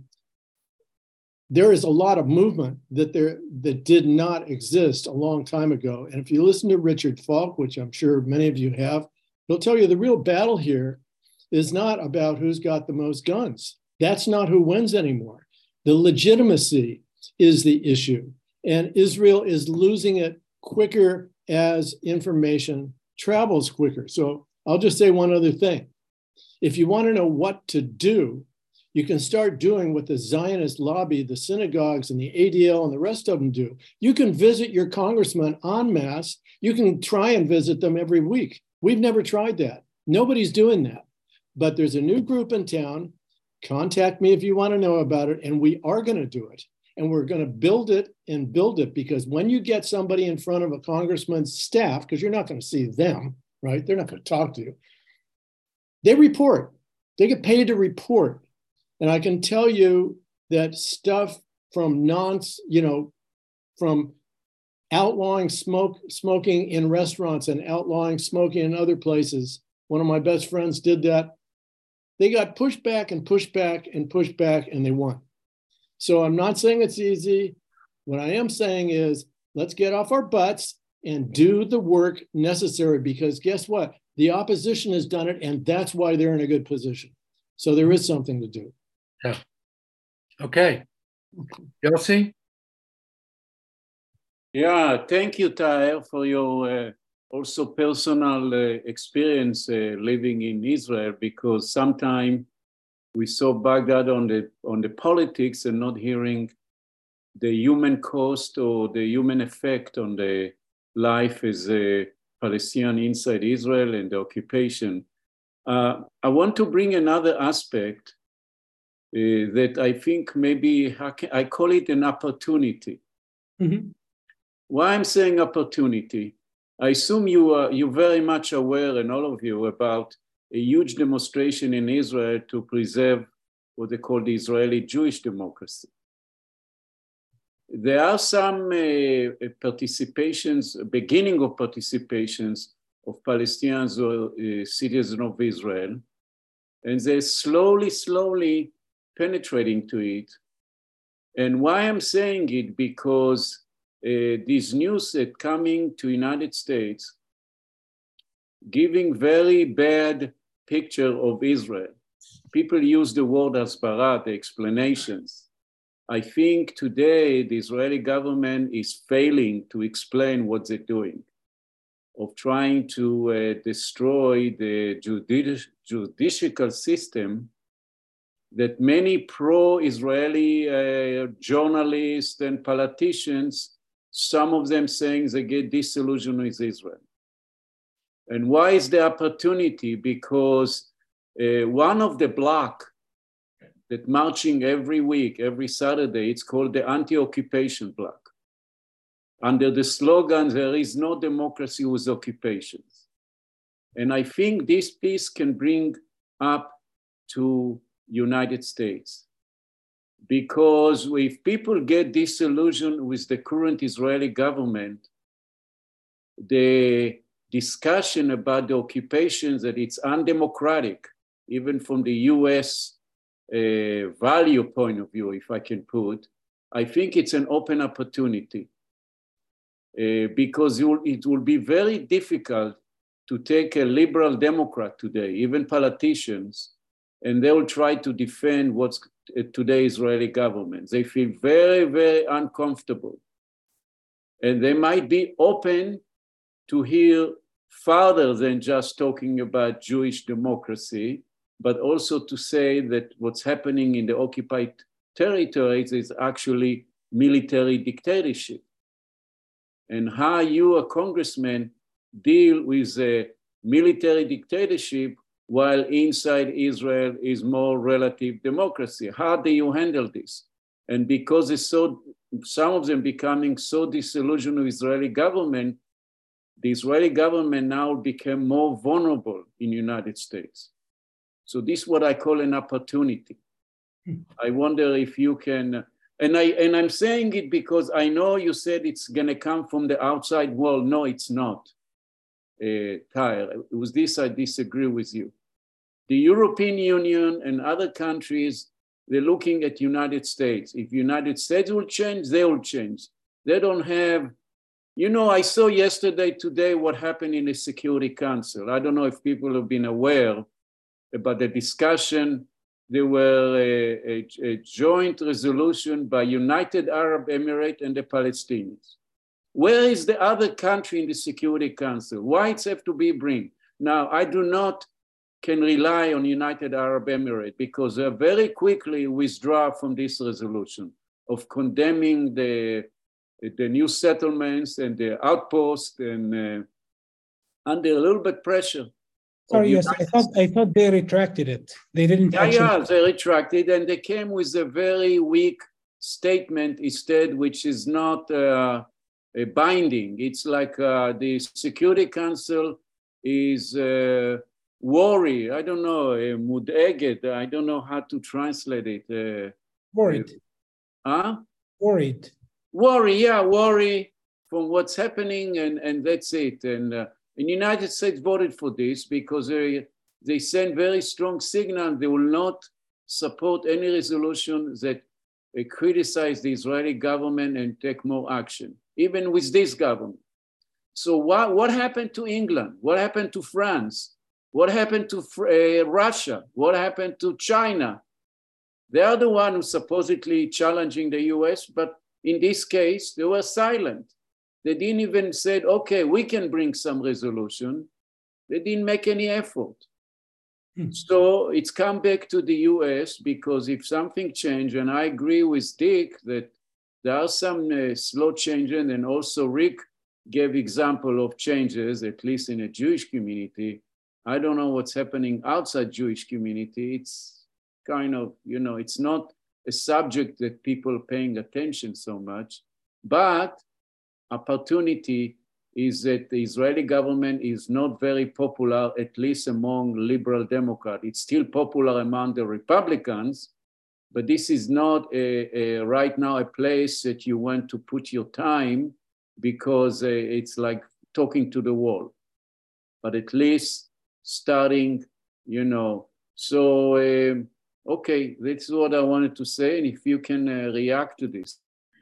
Speaker 7: there is a lot of movement that did not exist a long time ago. And if you listen to Richard Falk, which I'm sure many of you have, he'll tell you the real battle here is not about who's got the most guns. That's not who wins anymore. The legitimacy is the issue. And Israel is losing it quicker as information travels quicker. So I'll just say one other thing. If you want to know what to do, you can start doing what the Zionist lobby, the synagogues and the ADL and the rest of them do. You can visit your congressman en masse. You can try and visit them every week. We've never tried that. Nobody's doing that. But there's a new group in town. Contact me if you want to know about it. And we are going to do it. And we're going to build it because when you get somebody in front of a congressman's staff, because you're not going to see them, right? They're not going to talk to you. They report. They get paid to report. And I can tell you that stuff from from outlawing smoking in restaurants and outlawing smoking in other places. One of my best friends did that. They got pushed back and pushed back and pushed back, and they won. So I'm not saying it's easy. What I am saying is let's get off our butts and do the work necessary, because guess what? The opposition has done it, and that's why they're in a good position. So there is something to do.
Speaker 2: Yeah. Okay. Yossi?
Speaker 4: Yeah, thank you, Tahir, for your also personal experience living in Israel, because sometimes we saw Baghdad on the politics and not hearing the human cost or the human effect on the life as a Palestinian inside Israel and the occupation. I want to bring another aspect that I think maybe I call it an opportunity.
Speaker 1: Mm-hmm.
Speaker 4: Why I'm saying opportunity, I assume you're very much aware, and all of you, about a huge demonstration in Israel to preserve what they call the Israeli Jewish democracy. There are some participations, beginning of participations of Palestinians or citizens of Israel, and they're slowly penetrating to it. And why I'm saying it, because these news that coming to United States, giving very bad picture of Israel. People use the word hasbara, the explanations. I think today the Israeli government is failing to explain what they're doing, of trying to destroy the judicial system that many pro-Israeli journalists and politicians, some of them saying they get disillusioned with Israel. And why is the opportunity? Because one of the bloc that marching every week, every Saturday, it's called the anti-occupation bloc. Under the slogan, there is no democracy with occupations. And I think this piece can bring up to United States. Because if people get disillusioned with the current Israeli government, the discussion about the occupations, that it's undemocratic, even from the US value point of view, if I can put, I think it's an open opportunity. Because it will be very difficult to take a liberal Democrat today, even politicians, and they will try to defend what's today's Israeli government. They feel very, very uncomfortable. And they might be open to hear farther than just talking about Jewish democracy, but also to say that what's happening in the occupied territories is actually military dictatorship. And how you, a congressman, deal with a military dictatorship while inside Israel is more relative democracy. How do you handle this? And because it's so, some of them becoming so disillusioned with Israeli government, the Israeli government now became more vulnerable in the United States. So this is what I call an opportunity. I wonder if you can, and I'm saying it because I know you said it's going to come from the outside world. No, it's not. Tyler, with this I disagree with you. The European Union and other countries, they're looking at United States. If United States will change, they will change. They don't have, you know, I saw today what happened in the Security Council. I don't know if people have been aware about the discussion. There were a joint resolution by United Arab Emirates and the Palestinians. Where is the other country in the Security Council? Why it's have to be bring? Now, I do not can rely on United Arab Emirates because they very quickly withdraw from this resolution of condemning the new settlements and the outposts and under a little bit pressure.
Speaker 1: Sorry, yes, I thought they retracted it. They didn't actually.
Speaker 4: Yeah, they retracted and they came with a very weak statement instead, which is not a binding. It's like the Security Council is worry. I don't know, mud'eged. I don't know how to translate it.
Speaker 1: Worried.
Speaker 4: Huh?
Speaker 1: Worried.
Speaker 4: Worry, yeah, worry from what's happening, and that's it. And the United States voted for this because they send very strong signal. They will not support any resolution that criticize the Israeli government and take more action, even with this government. So what happened to England? What happened to France? What happened to Russia? What happened to China? They are the one who supposedly challenging the US, but in this case, they were silent. They didn't even say, okay, we can bring some resolution. They didn't make any effort. So it's come back to the US because if something changed, and I agree with Dick that there are some slow changes, and also Rick gave example of changes, at least in a Jewish community. I don't know what's happening outside Jewish community. It's kind of, you know, it's not a subject that people are paying attention so much, but opportunity is that the Israeli government is not very popular, at least among liberal Democrats. It's still popular among the Republicans, but this is not right now a place that you want to put your time because it's like talking to the wall. But at least starting, you know, so okay, that's what I wanted to say, and if you can react to this.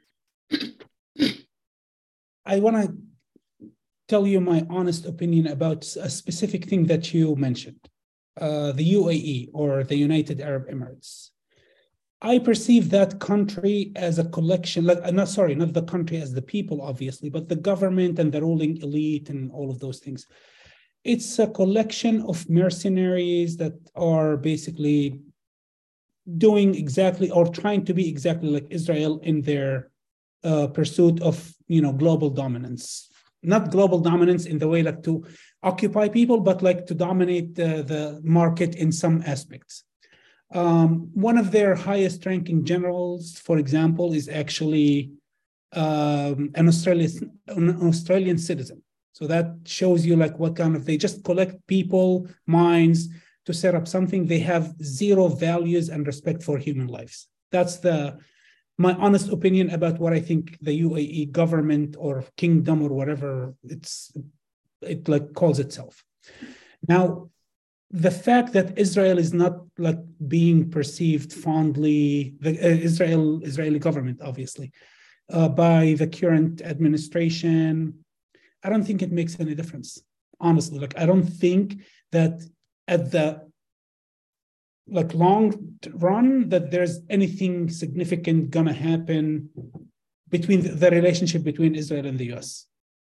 Speaker 1: I want to tell you my honest opinion about a specific thing that you mentioned, the UAE or the United Arab Emirates. I perceive that country as a collection, not the country as the people, obviously, but the government and the ruling elite and all of those things. It's a collection of mercenaries that are basically doing exactly or trying to be exactly like Israel in their pursuit of, you know, global dominance. Not global dominance in the way like to occupy people, but like to dominate the market in some aspects. One of their highest ranking generals, for example, is actually an Australian citizen. So that shows you like what kind of, they just collect people, minds to set up something. They have zero values and respect for human lives. That's my honest opinion about what I think the UAE government or kingdom or whatever it like calls itself. Now, the fact that Israel is not like being perceived fondly, the Israeli government, obviously, by the current administration, I don't think it makes any difference, honestly. Like, I don't think that at the like long run that there's anything significant gonna happen between the relationship between Israel and the US.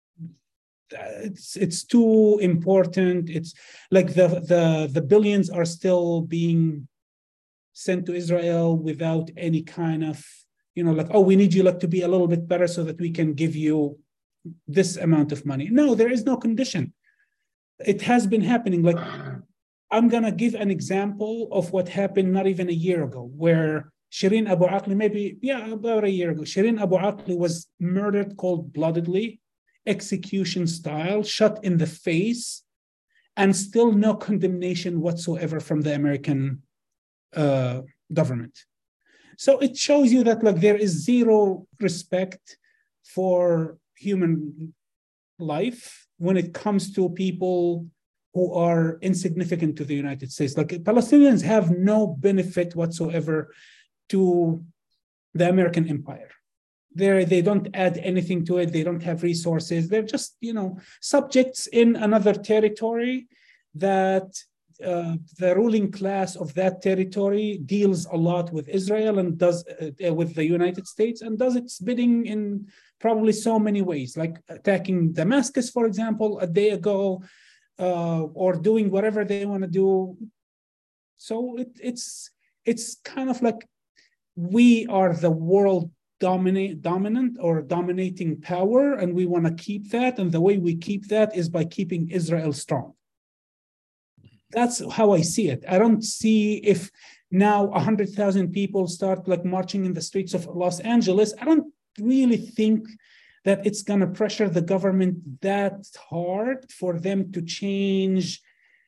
Speaker 1: It's too important. It's like the billions are still being sent to Israel without any kind of, you know, like, oh, we need you like to be a little bit better so that we can give you this amount of money. No, there is no condition. It has been happening. Like, I'm gonna give an example of what happened not even a year ago, where Shireen Abu Akleh, about a year ago, Shireen Abu Akleh was murdered cold-bloodedly execution style, shot in the face, and still no condemnation whatsoever from the American government. So it shows you that like there is zero respect for human life when it comes to people who are insignificant to the United States. Like Palestinians have no benefit whatsoever to the American empire. They don't add anything to it. They don't have resources. They're just, subjects in another territory that the ruling class of that territory deals a lot with Israel and does with the United States and does its bidding in probably so many ways, like attacking Damascus, for example, a day ago, or doing whatever they want to do. So it's kind of like we are the world dominant or dominating power, and we want to keep that. And the way we keep that is by keeping Israel strong. That's how I see it. I don't see if now 100,000 people start like marching in the streets of Los Angeles. I don't really think that it's going to pressure the government that hard for them to change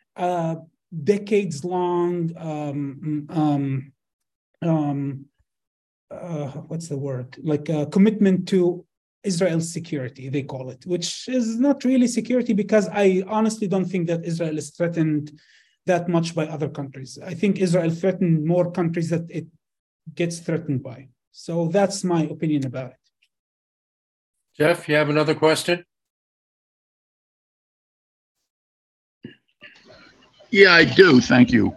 Speaker 1: decades-long what's the word? Like a commitment to Israel's security, they call it, which is not really security, because I honestly don't think that Israel is threatened that much by other countries. I think Israel threatened more countries that it gets threatened by. So that's my opinion about it.
Speaker 2: Jeff, you have another question?
Speaker 6: Yeah, I do. Thank you.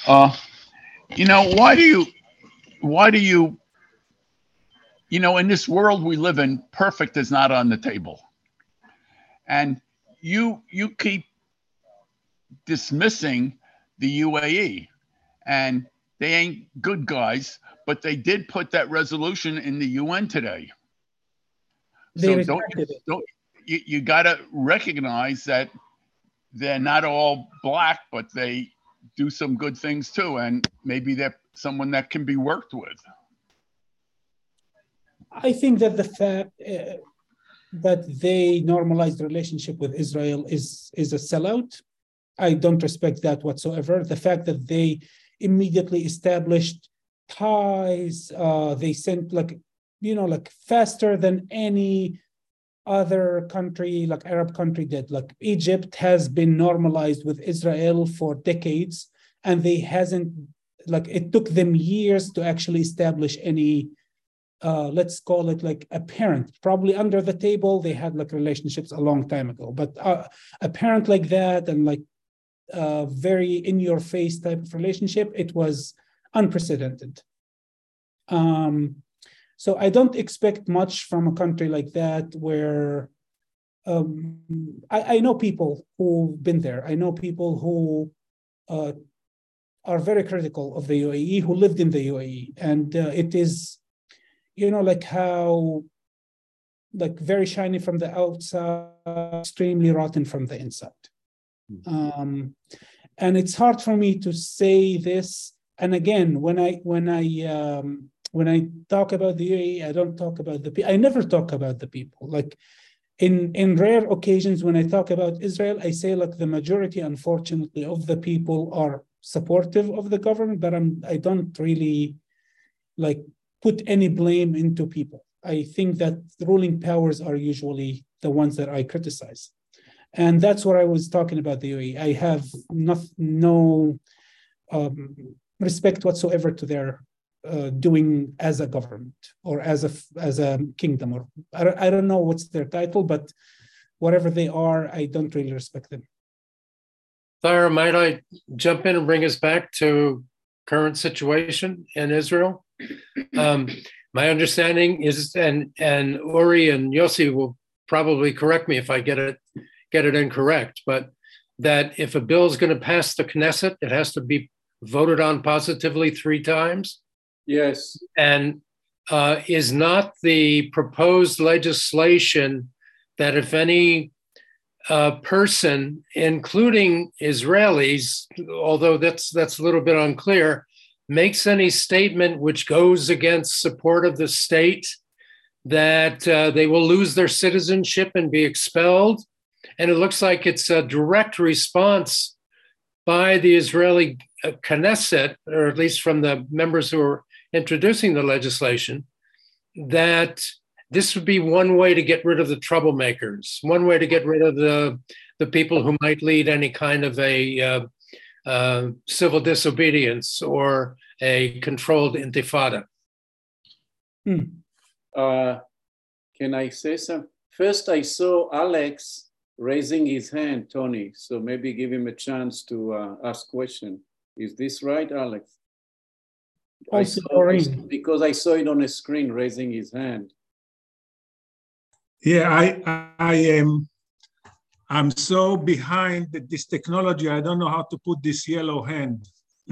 Speaker 6: Why do you, in this world we live in, perfect is not on the table. And you keep dismissing the UAE, and they ain't good guys, but they did put that resolution in the UN today. So you got to recognize that they're not all black, but they do some good things too, and maybe they're someone that can be worked with.
Speaker 1: I think that the fact that they normalized the relationship with Israel is a sellout. I don't respect that whatsoever. The fact that they immediately established ties, they sent like faster than any other country, like Arab country did. Like Egypt has been normalized with Israel for decades, and they hasn't, like it took them years to actually establish any, let's call it like apparent, probably under the table, they had like relationships a long time ago, but apparent like that and like very in your face type of relationship, it was unprecedented. So I don't expect much from a country like that where I know people who've been there. I know people who are very critical of the UAE, who lived in the UAE. And it is, like how, like very shiny from the outside, extremely rotten from the inside. And it's hard for me to say this. And again, when I talk about the UAE, I don't talk about the people. I never talk about the people. Like in rare occasions, when I talk about Israel, I say like the majority, unfortunately, of the people are supportive of the government, but I don't really like put any blame into people. I think that the ruling powers are usually the ones that I criticize. And that's what I was talking about the UAE. I have no respect whatsoever to their doing as a government or as a kingdom, or I don't know what's their title, but whatever they are, I don't really respect them.
Speaker 2: Thayer, might I jump in and bring us back to current situation in Israel? My understanding is, and Uri and Yossi will probably correct me if I get it incorrect, but that if a bill is going to pass the Knesset, it has to be voted on positively 3 times.
Speaker 4: Yes.
Speaker 2: And is not the proposed legislation that if any person, including Israelis, although that's a little bit unclear, makes any statement which goes against support of the state, that they will lose their citizenship and be expelled. And it looks like it's a direct response by the Israeli Knesset, or at least from the members who are introducing the legislation, that this would be one way to get rid of the troublemakers, one way to get rid of the people who might lead any kind of a civil disobedience or a controlled intifada.
Speaker 4: Can I say something? First, I saw Alex raising his hand, Tony, so maybe give him a chance to ask question. Is this right, Alex? Because I saw it on a screen, raising his hand.
Speaker 8: Yeah, I'm so behind this technology. I don't know how to put this yellow hand.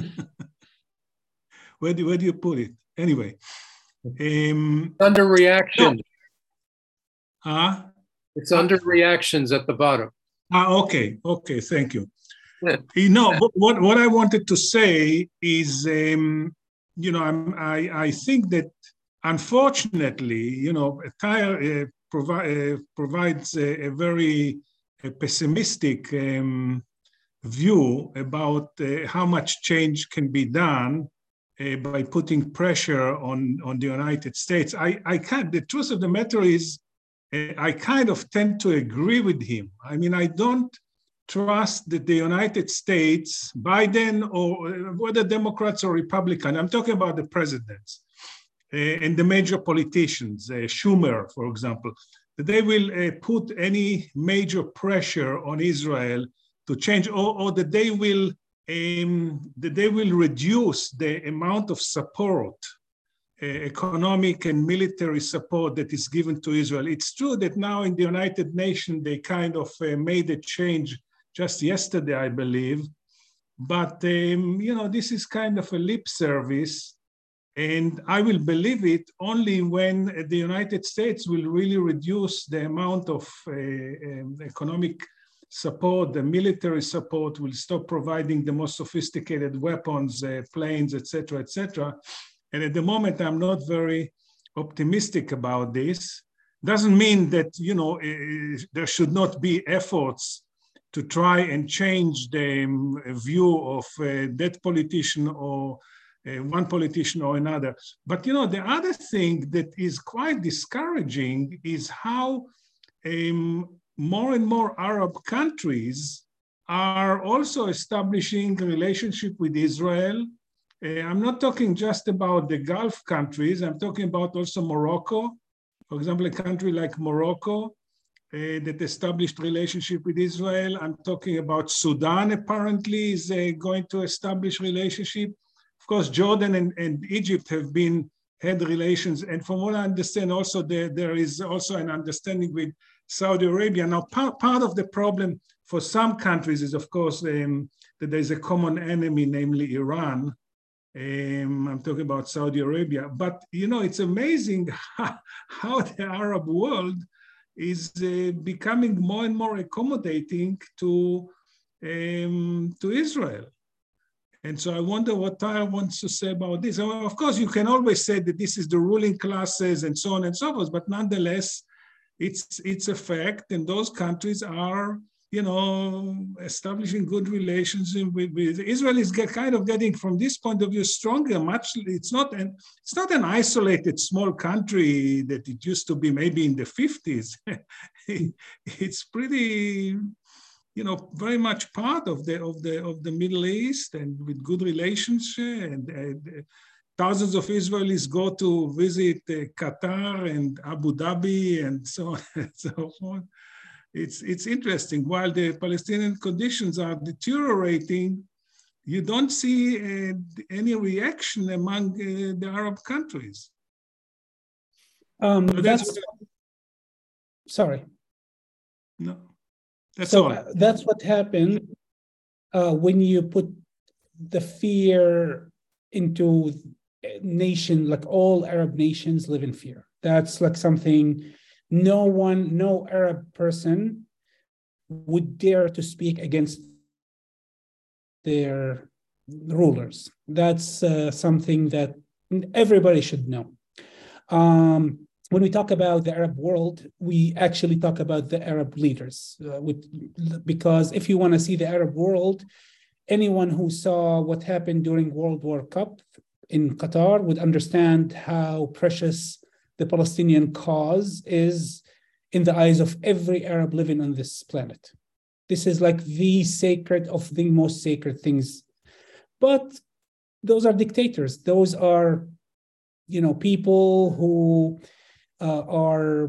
Speaker 8: Where do you put it? Anyway,
Speaker 2: under reaction.
Speaker 8: No.
Speaker 2: It's under reactions at the bottom.
Speaker 8: Okay. Thank you. You know, what I wanted to say is, you know, I think that unfortunately, you know, Tyre provides a very pessimistic view about how much change can be done by putting pressure on the United States. I can't. The truth of the matter is, I kind of tend to agree with him. I mean, I don't trust that the United States, Biden, or whether Democrats or Republicans, I'm talking about the presidents and the major politicians, Schumer, for example, that they will put any major pressure on Israel to change, or that they will reduce the amount of support, economic and military support that is given to Israel. It's true that now in the United Nations, they kind of made a change just yesterday, I believe. But, you know, this is kind of a lip service. And I will believe it only when the United States will really reduce the amount of economic support, the military support, will stop providing the most sophisticated weapons, planes, et cetera, And at the moment, I'm not very optimistic about this. Doesn't mean that, you know, there should not be efforts to try and change the view of that politician or one politician or another. But, you know, the other thing that is quite discouraging is how more and more Arab countries are also establishing a relationship with Israel. I'm not talking just about the Gulf countries. I'm talking about also Morocco. For example, a country like Morocco that established relationship with Israel. I'm talking about Sudan, apparently, is going to establish relationship. Of course, Jordan and Egypt have had relations. And from what I understand, also there is also an understanding with Saudi Arabia. Now, part of the problem for some countries is, of course, that there's a common enemy, namely Iran. I'm talking about Saudi Arabia. But, you know, it's amazing how the Arab world is becoming more and more accommodating to Israel. And so I wonder what Tyre wants to say about this. Of course, you can always say that this is the ruling classes and so on and so forth, but nonetheless, it's a fact, and those countries are, you know, establishing good relations with Israel. Is kind of getting, from this point of view, stronger. It's not an isolated small country that it used to be maybe in the 50s. It's pretty, you know, very much part of the Middle East, and with good relations. And thousands of Israelis go to visit Qatar and Abu Dhabi and so on and so forth. It's interesting. While the Palestinian conditions are deteriorating, you don't see any reaction among the Arab countries.
Speaker 1: Sorry.
Speaker 8: No, that's all.
Speaker 1: That's what happened when you put the fear into a nation, like all Arab nations live in fear. That's like something no Arab person would dare to speak against their rulers. That's something that everybody should know. when we talk about the Arab world, we actually talk about the Arab leaders, because if you want to see the Arab world, anyone who saw what happened during World War Cup in Qatar would understand how precious the Palestinian cause is in the eyes of every Arab living on this planet. This is like the sacred of the most sacred things. But those are dictators. Those are, people who are,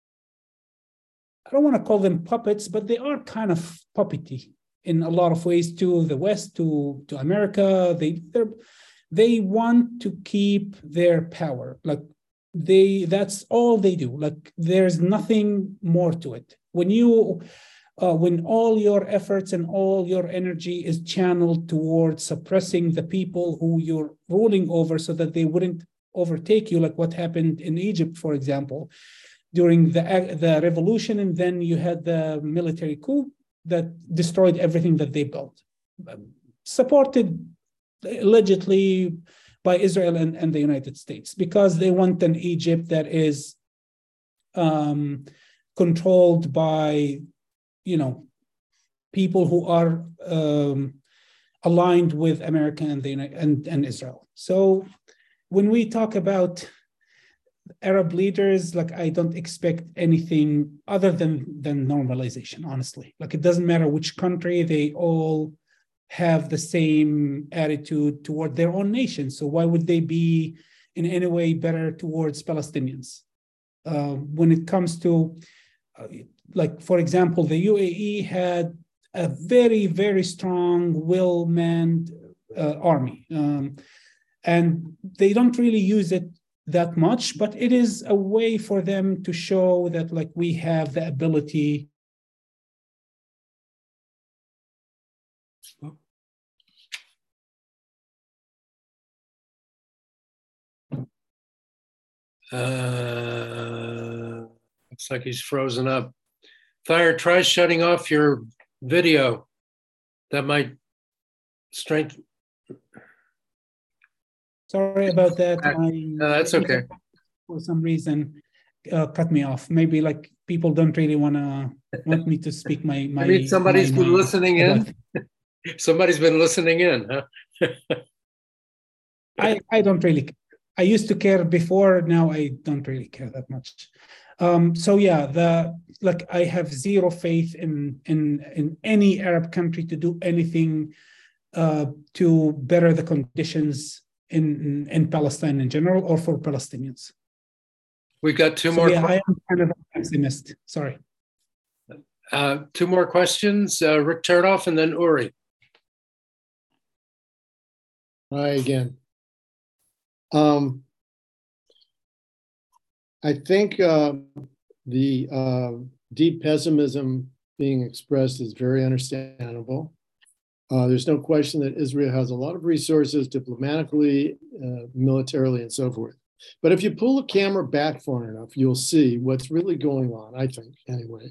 Speaker 1: I don't want to call them puppets, but they are kind of puppety in a lot of ways to the West, to America. They want to keep their power. Like that's all they do. Like there's nothing more to it. When all your efforts and all your energy is channeled towards suppressing the people who you're ruling over so that they wouldn't overtake you, like what happened in Egypt, for example, during the revolution, and then you had the military coup that destroyed everything that they built, supported allegedly by Israel and the United States, because they want an Egypt that is controlled by, people who are aligned with America and Israel. So when we talk about Arab leaders, like I don't expect anything other than normalization, honestly. Like it doesn't matter which country, they all have the same attitude toward their own nation. So why would they be in any way better towards Palestinians? When it comes to, like, for example, the UAE had a very, very strong, well-manned army. And they don't really use it that much, but it is a way for them to show that, like, we have the ability.
Speaker 2: Looks like he's frozen up. Thayer, try shutting off your video. That might strengthen.
Speaker 1: Sorry about that.
Speaker 2: That's okay.
Speaker 1: For some reason, cut me off. Maybe like people don't really want me to speak my.
Speaker 2: I mean, somebody's been listening in. Somebody's been listening in, huh?
Speaker 1: I don't really. I used to care before. Now I don't really care that much. So yeah, I have zero faith in any Arab country to do anything to better the conditions in Palestine in general, or for Palestinians.
Speaker 2: We got two more.
Speaker 1: Yeah, I am kind of a pessimist. Sorry.
Speaker 2: Two more questions. Rick Chertoff and then Uri.
Speaker 7: Hi again. I think the deep pessimism being expressed is very understandable. There's no question that Israel has a lot of resources diplomatically, militarily, and so forth. But if you pull the camera back far enough, you'll see what's really going on, I think, anyway,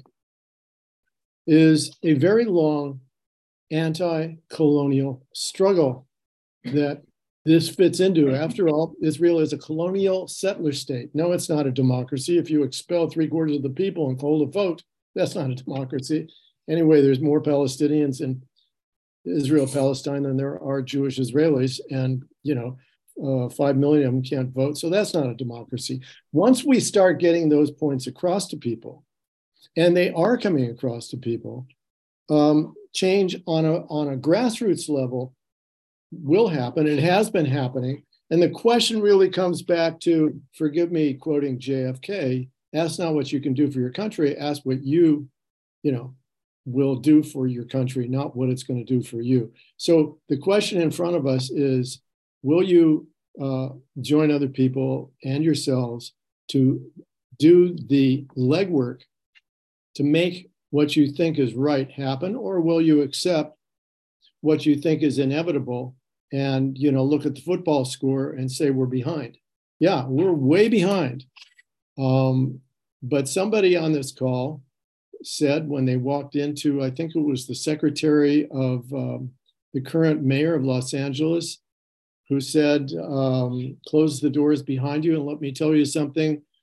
Speaker 7: is a very long anti-colonial struggle that this fits into. After all, Israel is a colonial settler state. No, it's not a democracy. If you expel 3/4 of the people and hold a vote, that's not a democracy. Anyway, there's more Palestinians in Israel, Palestine than there are Jewish Israelis. And, 5 million of them can't vote. So that's not a democracy. Once we start getting those points across to people, and they are coming across to people, change on a grassroots level will happen. It has been happening. And the question really comes back to, forgive me quoting JFK, ask not what you can do for your country, ask what you will do for your country, not what it's going to do for you. So the question in front of us is, will you join other people and yourselves to do the legwork to make what you think is right happen, or will you accept what you think is inevitable and look at the football score and say we're behind? Yeah, we're way behind. But somebody on this call said when they walked into, I think it was the secretary of the current mayor of Los Angeles, who said, close the doors behind you and let me tell you something.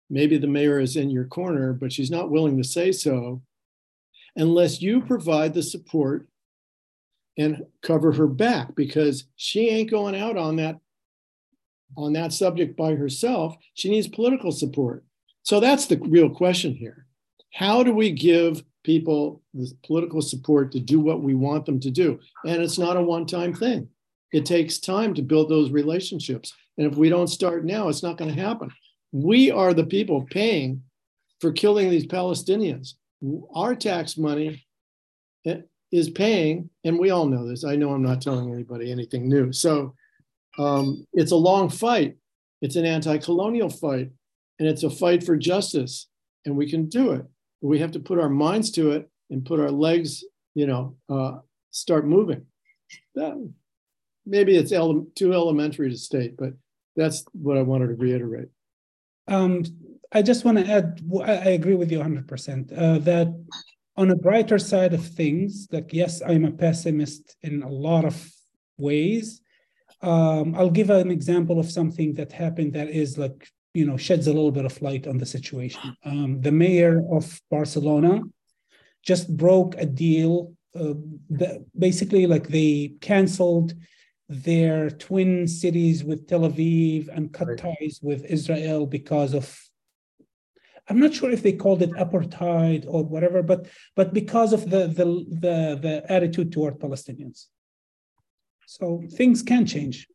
Speaker 7: maybe the mayor is in your corner, but she's not willing to say so unless you provide the support and cover her back, because she ain't going out on that subject by herself. She needs political support. So that's the real question here. How do we give people the political support to do what we want them to do? And it's not a one-time thing. It takes time to build those relationships. And if we don't start now, it's not going to happen. We are the people paying for killing these Palestinians. Our tax money is paying, and we all know this. I know I'm not telling anybody anything new. So it's a long fight. It's an anti-colonial fight, and it's a fight for justice, and we can do it. We have to put our minds to it and put our legs, start moving. Maybe it's too elementary to state, but that's what I wanted to reiterate.
Speaker 1: I just want to add, I agree with you 100%, that on a brighter side of things, like, yes, I'm a pessimist in a lot of ways. I'll give an example of something that happened that is like, sheds a little bit of light on the situation. The mayor of Barcelona just broke a deal that basically, like, they canceled their twin cities with Tel Aviv and cut ties with Israel because of, I'm not sure if they called it apartheid or whatever, but because of the attitude toward Palestinians. So things can change.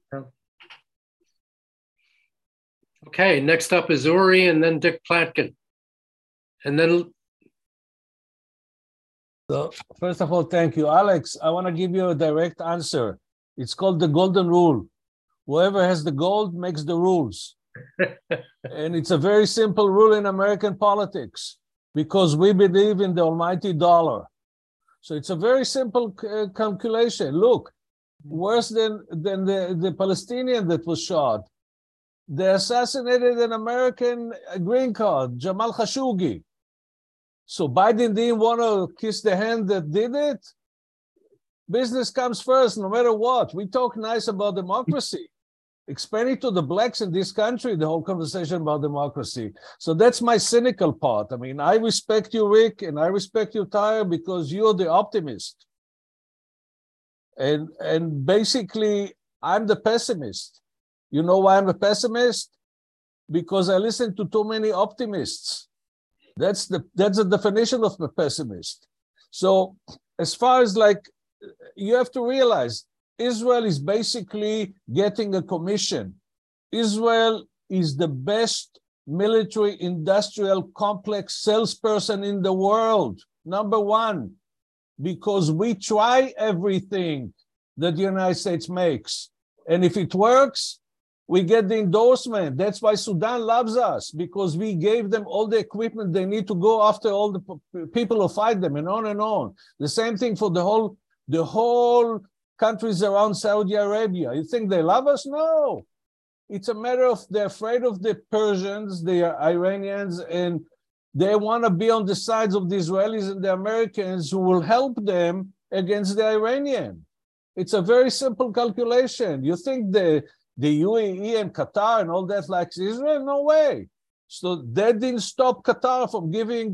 Speaker 2: Okay, next up is Uri and then Dick Platkin. And then...
Speaker 3: So first of all, thank you. Alex, I want to give you a direct answer. It's called the golden rule. Whoever has the gold makes the rules. And it's a very simple rule in American politics because we believe in the almighty dollar. So it's a very simple calculation. Look, worse than the Palestinian that was shot. They assassinated an American green card, Jamal Khashoggi. So Biden didn't want to kiss the hand that did it. Business comes first, no matter what. We talk nice about democracy. Explain it to the blacks in this country, the whole conversation about democracy. So that's my cynical part. I mean, I respect you, Rick, and I respect you, Tyre, because you're the optimist. And basically, I'm the pessimist. You know why I'm a pessimist? Because I listen to too many optimists. That's the definition of a pessimist. So as far as you have to realize, Israel is basically getting a commission. Israel is the best military industrial complex salesperson in the world, number one, because we try everything that the United States makes. And if it works, we get the endorsement. That's why Sudan loves us, because we gave them all the equipment they need to go after all the people who fight them, and on and on. The same thing for the whole countries around Saudi Arabia. You think they love us? No. It's a matter of they're afraid of the Persians, the Iranians, and they want to be on the sides of the Israelis and the Americans who will help them against the Iranian. It's a very simple calculation. You think the UAE and Qatar and all that likes Israel? No way. So that didn't stop Qatar from giving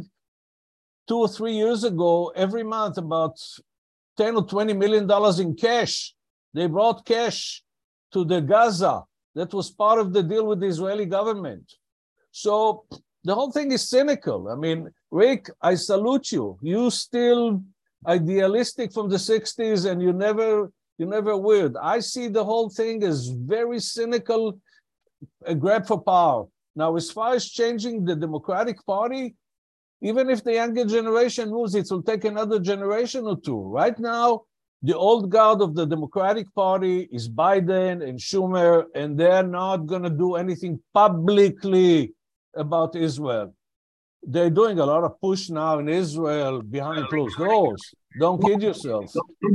Speaker 3: 2 or 3 years ago, every month, about $10 or $20 million in cash. They brought cash to the Gaza. That was part of the deal with the Israeli government. So the whole thing is cynical. I mean, Rick, I salute you. You still idealistic from the 60s, and you never weird. I see the whole thing as very cynical, a grab for power. Now, as far as changing the Democratic Party, even if the younger generation moves, it will take another generation or two. Right now, the old guard of the Democratic Party is Biden and Schumer, and they're not going to do anything publicly about Israel. They're doing a lot of push now in Israel behind closed doors. Don't kid yourself.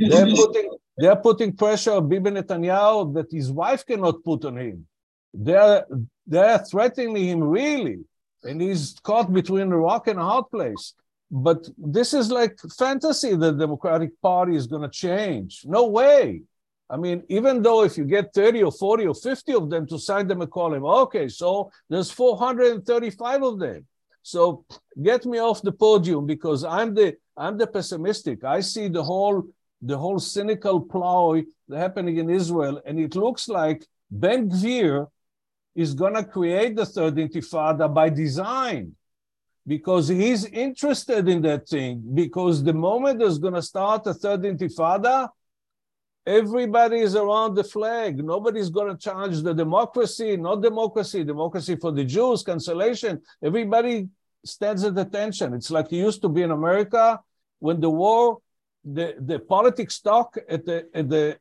Speaker 3: They're putting pressure on Bibi Netanyahu that his wife cannot put on him. They're threatening him really, and he's caught between a rock and a hard place. But this is like fantasy that the Democratic Party is going to change. No way. I mean, even though if you get 30 or 40 or 50 of them to sign the McCollum, okay, so there's 435 of them. So get me off the podium, because I'm the pessimistic. I see the whole cynical ploy happening in Israel, and it looks like Ben Gvir is going to create the third intifada by design, because he's interested in that thing. Because the moment there's going to start a third intifada, everybody is around the flag. Nobody's going to challenge the democracy, not democracy for the Jews, cancellation. Everybody stands at attention. It's like it used to be in America when the war, the politics stuck at the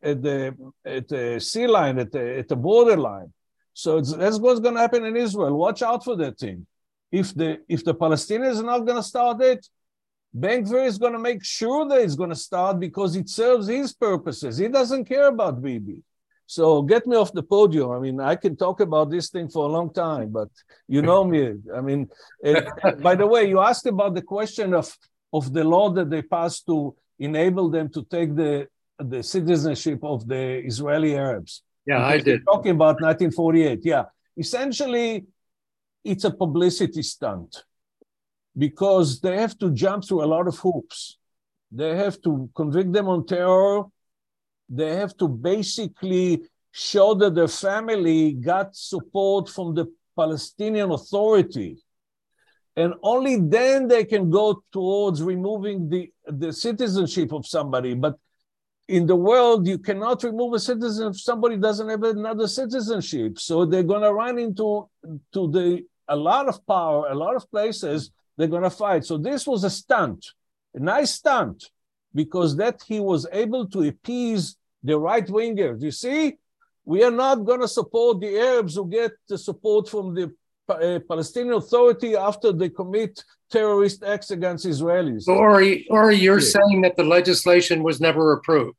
Speaker 3: sea line, at the borderline. So that's what's going to happen in Israel. Watch out for that thing. If the Palestinians are not going to start it, Ben Gvir is going to make sure that it's going to start, because it serves his purposes. He doesn't care about Bibi. So get me off the podium. I mean, I can talk about this thing for a long time, but you know me. I mean, by the way, you asked about the question of the law that they passed to enable them to take the citizenship of the Israeli Arabs.
Speaker 2: Yeah, I did.
Speaker 3: Talking about 1948. Yeah. Essentially, it's a publicity stunt, because they have to jump through a lot of hoops. They have to convict them on terror. They have to basically show that their family got support from the Palestinian Authority. And only then they can go towards removing the citizenship of somebody. But in the world, you cannot remove a citizen if somebody doesn't have another citizenship. So they're going to run into a lot of power, a lot of places. They're going to fight. So this was a stunt, a nice stunt, because that he was able to appease the right-wingers. You see, we are not going to support the Arabs who get the support from the Palestinian Authority after they commit terrorist acts against Israelis.
Speaker 2: Or you're saying that the legislation was never approved.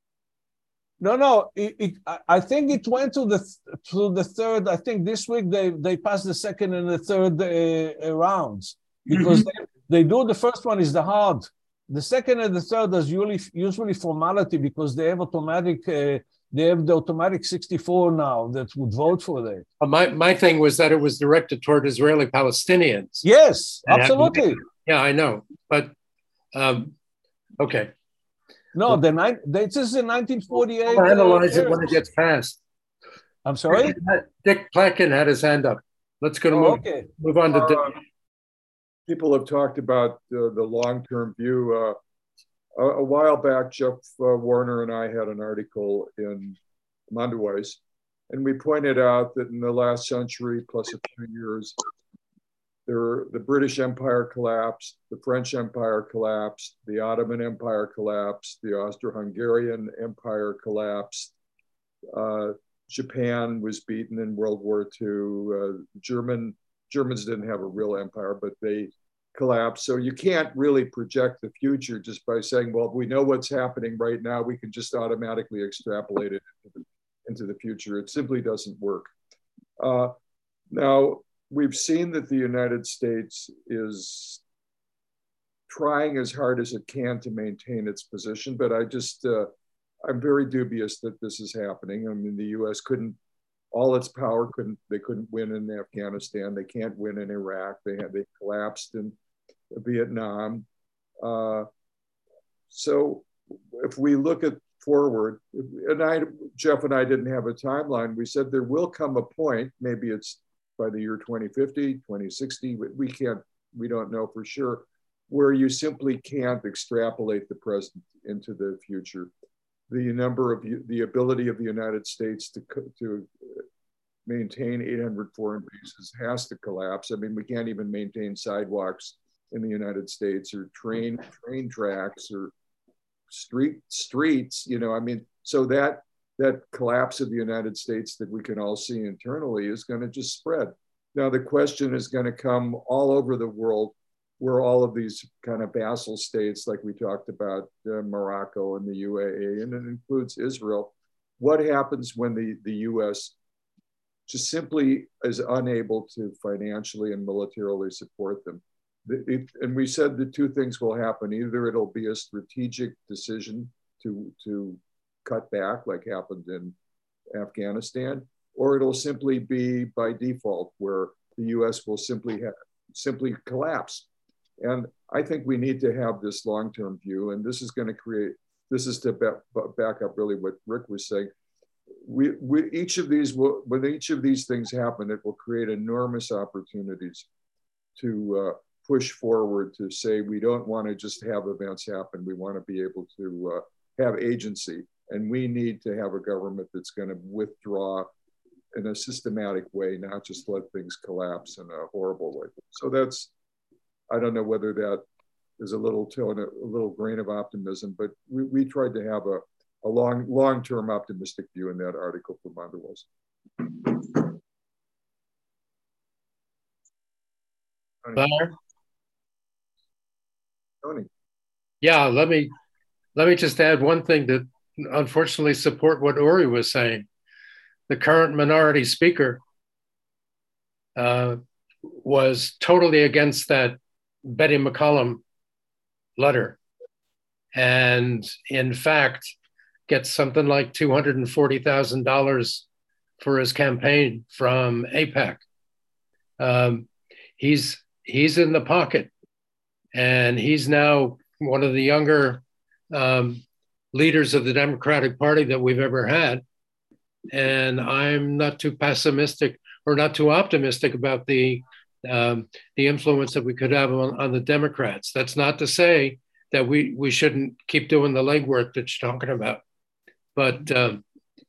Speaker 3: No. I think it went to the third. I think this week they passed the second and the third rounds, because they do the first one is the hard. The second and the third is usually formality, because they have the automatic 64 now that would vote for that.
Speaker 2: My thing was that it was directed toward Israeli Palestinians.
Speaker 3: Yes, absolutely.
Speaker 2: Yeah, I know. But, okay.
Speaker 3: No, this is in 1948.
Speaker 2: I'll analyze it when it gets passed.
Speaker 3: I'm sorry?
Speaker 2: Dick Plotkin had his hand up. Let's go to move on to Dick.
Speaker 5: People have talked about the long-term view. A while back, Jeff Warner and I had an article in Mondoweiss, and we pointed out that in the last century plus a few years, the British Empire collapsed, the French Empire collapsed, the Ottoman Empire collapsed, the Austro-Hungarian Empire collapsed, Japan was beaten in World War II, Germans didn't have a real empire, but they collapsed. So you can't really project the future just by saying, well, we know what's happening right now, we can just automatically extrapolate it into the future. It simply doesn't work. Now, we've seen that the United States is trying as hard as it can to maintain its position, but I'm very dubious that this is happening. I mean, the US all its power they couldn't win in Afghanistan. They can't win in Iraq. They collapsed in Vietnam. So if we look forward, and Jeff and I didn't have a timeline. We said there will come a point, maybe it's by the year 2050, 2060, we don't know for sure, where you simply can't extrapolate the present into the future. The ability of the United States to maintain 800 foreign bases has to collapse. I mean, we can't even maintain sidewalks in the United States, or train tracks, or streets. I mean, so that collapse of the United States that we can all see internally is going to just spread. Now, the question is going to come all over the world, where all of these kind of vassal states, like we talked about, Morocco and the UAE, and it includes Israel. What happens when the US just simply is unable to financially and militarily support them? And we said the two things will happen. Either it'll be a strategic decision to cut back like happened in Afghanistan, or it'll simply be by default where the US will simply collapse. And I think we need to have this long-term view, and this is going to create, this is to back up really what Rick was saying. When each of these things happen, it will create enormous opportunities to push forward, to say we don't want to just have events happen. We want to be able to have agency, and we need to have a government that's going to withdraw in a systematic way, not just let things collapse in a horrible way. So that's, I don't know whether that is a little tone, a little grain of optimism, but we tried to have a long-term optimistic view in that article from Mondelez. Tony.
Speaker 2: Yeah, let me just add one thing to unfortunately support what Uri was saying. The current minority speaker was totally against that Betty McCollum letter, and in fact gets something like $240,000 for his campaign from AIPAC. He's in the pocket, and he's now one of the younger leaders of the Democratic Party that we've ever had. And I'm not too pessimistic or not too optimistic about the influence that we could have on the Democrats. That's not to say that we shouldn't keep doing the legwork that you're talking about. But the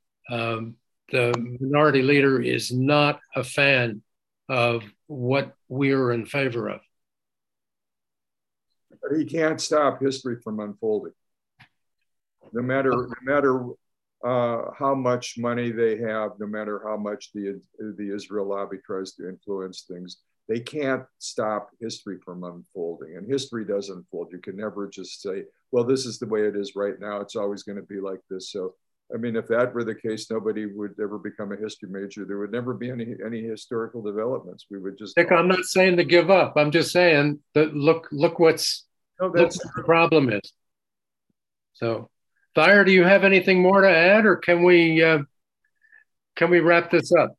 Speaker 2: minority leader is not a fan of what we're in favor of.
Speaker 5: But he can't stop history from unfolding. No matter how much money they have, no matter how much the Israel lobby tries to influence things, they can't stop history from unfolding. And history does unfold. You can never just say, well, this is the way it is right now. It's always going to be like this. So, I mean, if that were the case, nobody would ever become a history major. There would never be any historical developments. We would just.
Speaker 2: Nick, I'm not saying to give up. I'm just saying that look what's what the problem is. So, Thayer, do you have anything more to add, or can we wrap this up?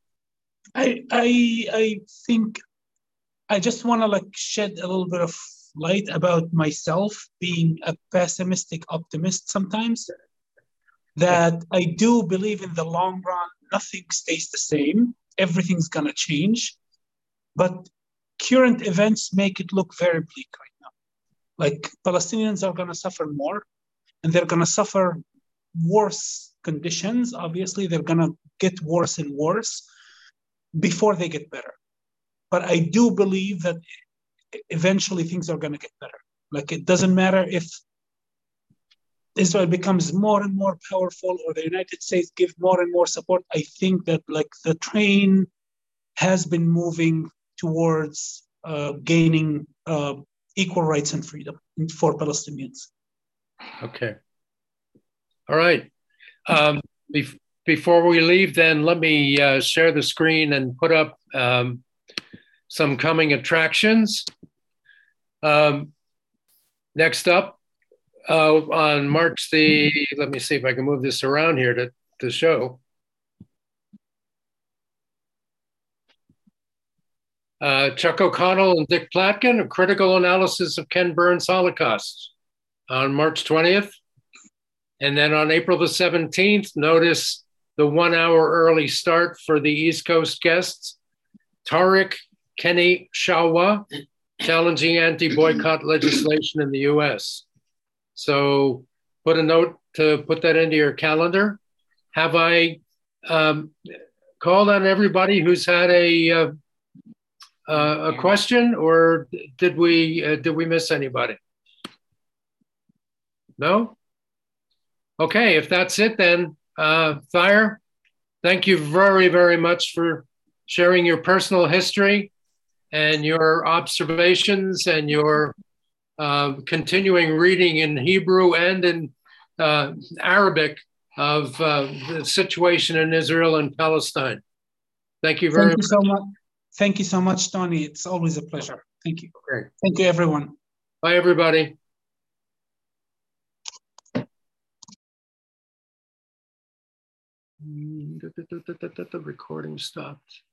Speaker 1: I think I just want to shed a little bit of light about myself being a pessimistic optimist sometimes. That I do believe in the long run, nothing stays the same. Everything's going to change. But current events make it look very bleak right now. Like Palestinians are going to suffer more, and they're going to suffer worse conditions. Obviously, they're going to get worse and worse before they get better. But I do believe that eventually things are going to get better. Like, it doesn't matter if Israel becomes more and more powerful or the United States give more and more support. I think that the train has been moving towards gaining equal rights and freedom for Palestinians.
Speaker 2: Okay. All right. Before we leave, then, let me share the screen and put up some coming attractions. Next up, on March let me see if I can move this around here to show. Chuck O'Connell and Dick Platkin, a critical analysis of Ken Burns' Holocaust on March 20th. And then on April the 17th, notice the 1 hour early start for the East Coast guests. Tariq Kenny Shawa, challenging anti-boycott legislation in the US. So put a note to put that into your calendar. Have I called on everybody who's had a question, or did we miss anybody? No? Okay, if that's it then, Thayer, thank you very, very much for sharing your personal history and your observations and your continuing reading in Hebrew and in Arabic of the situation in Israel and Palestine. Thank you very much.
Speaker 1: So much. Thank you so much, Tony. It's always a pleasure. Thank you.
Speaker 2: Okay.
Speaker 1: Thank you, everyone.
Speaker 2: Bye, everybody. The recording stopped.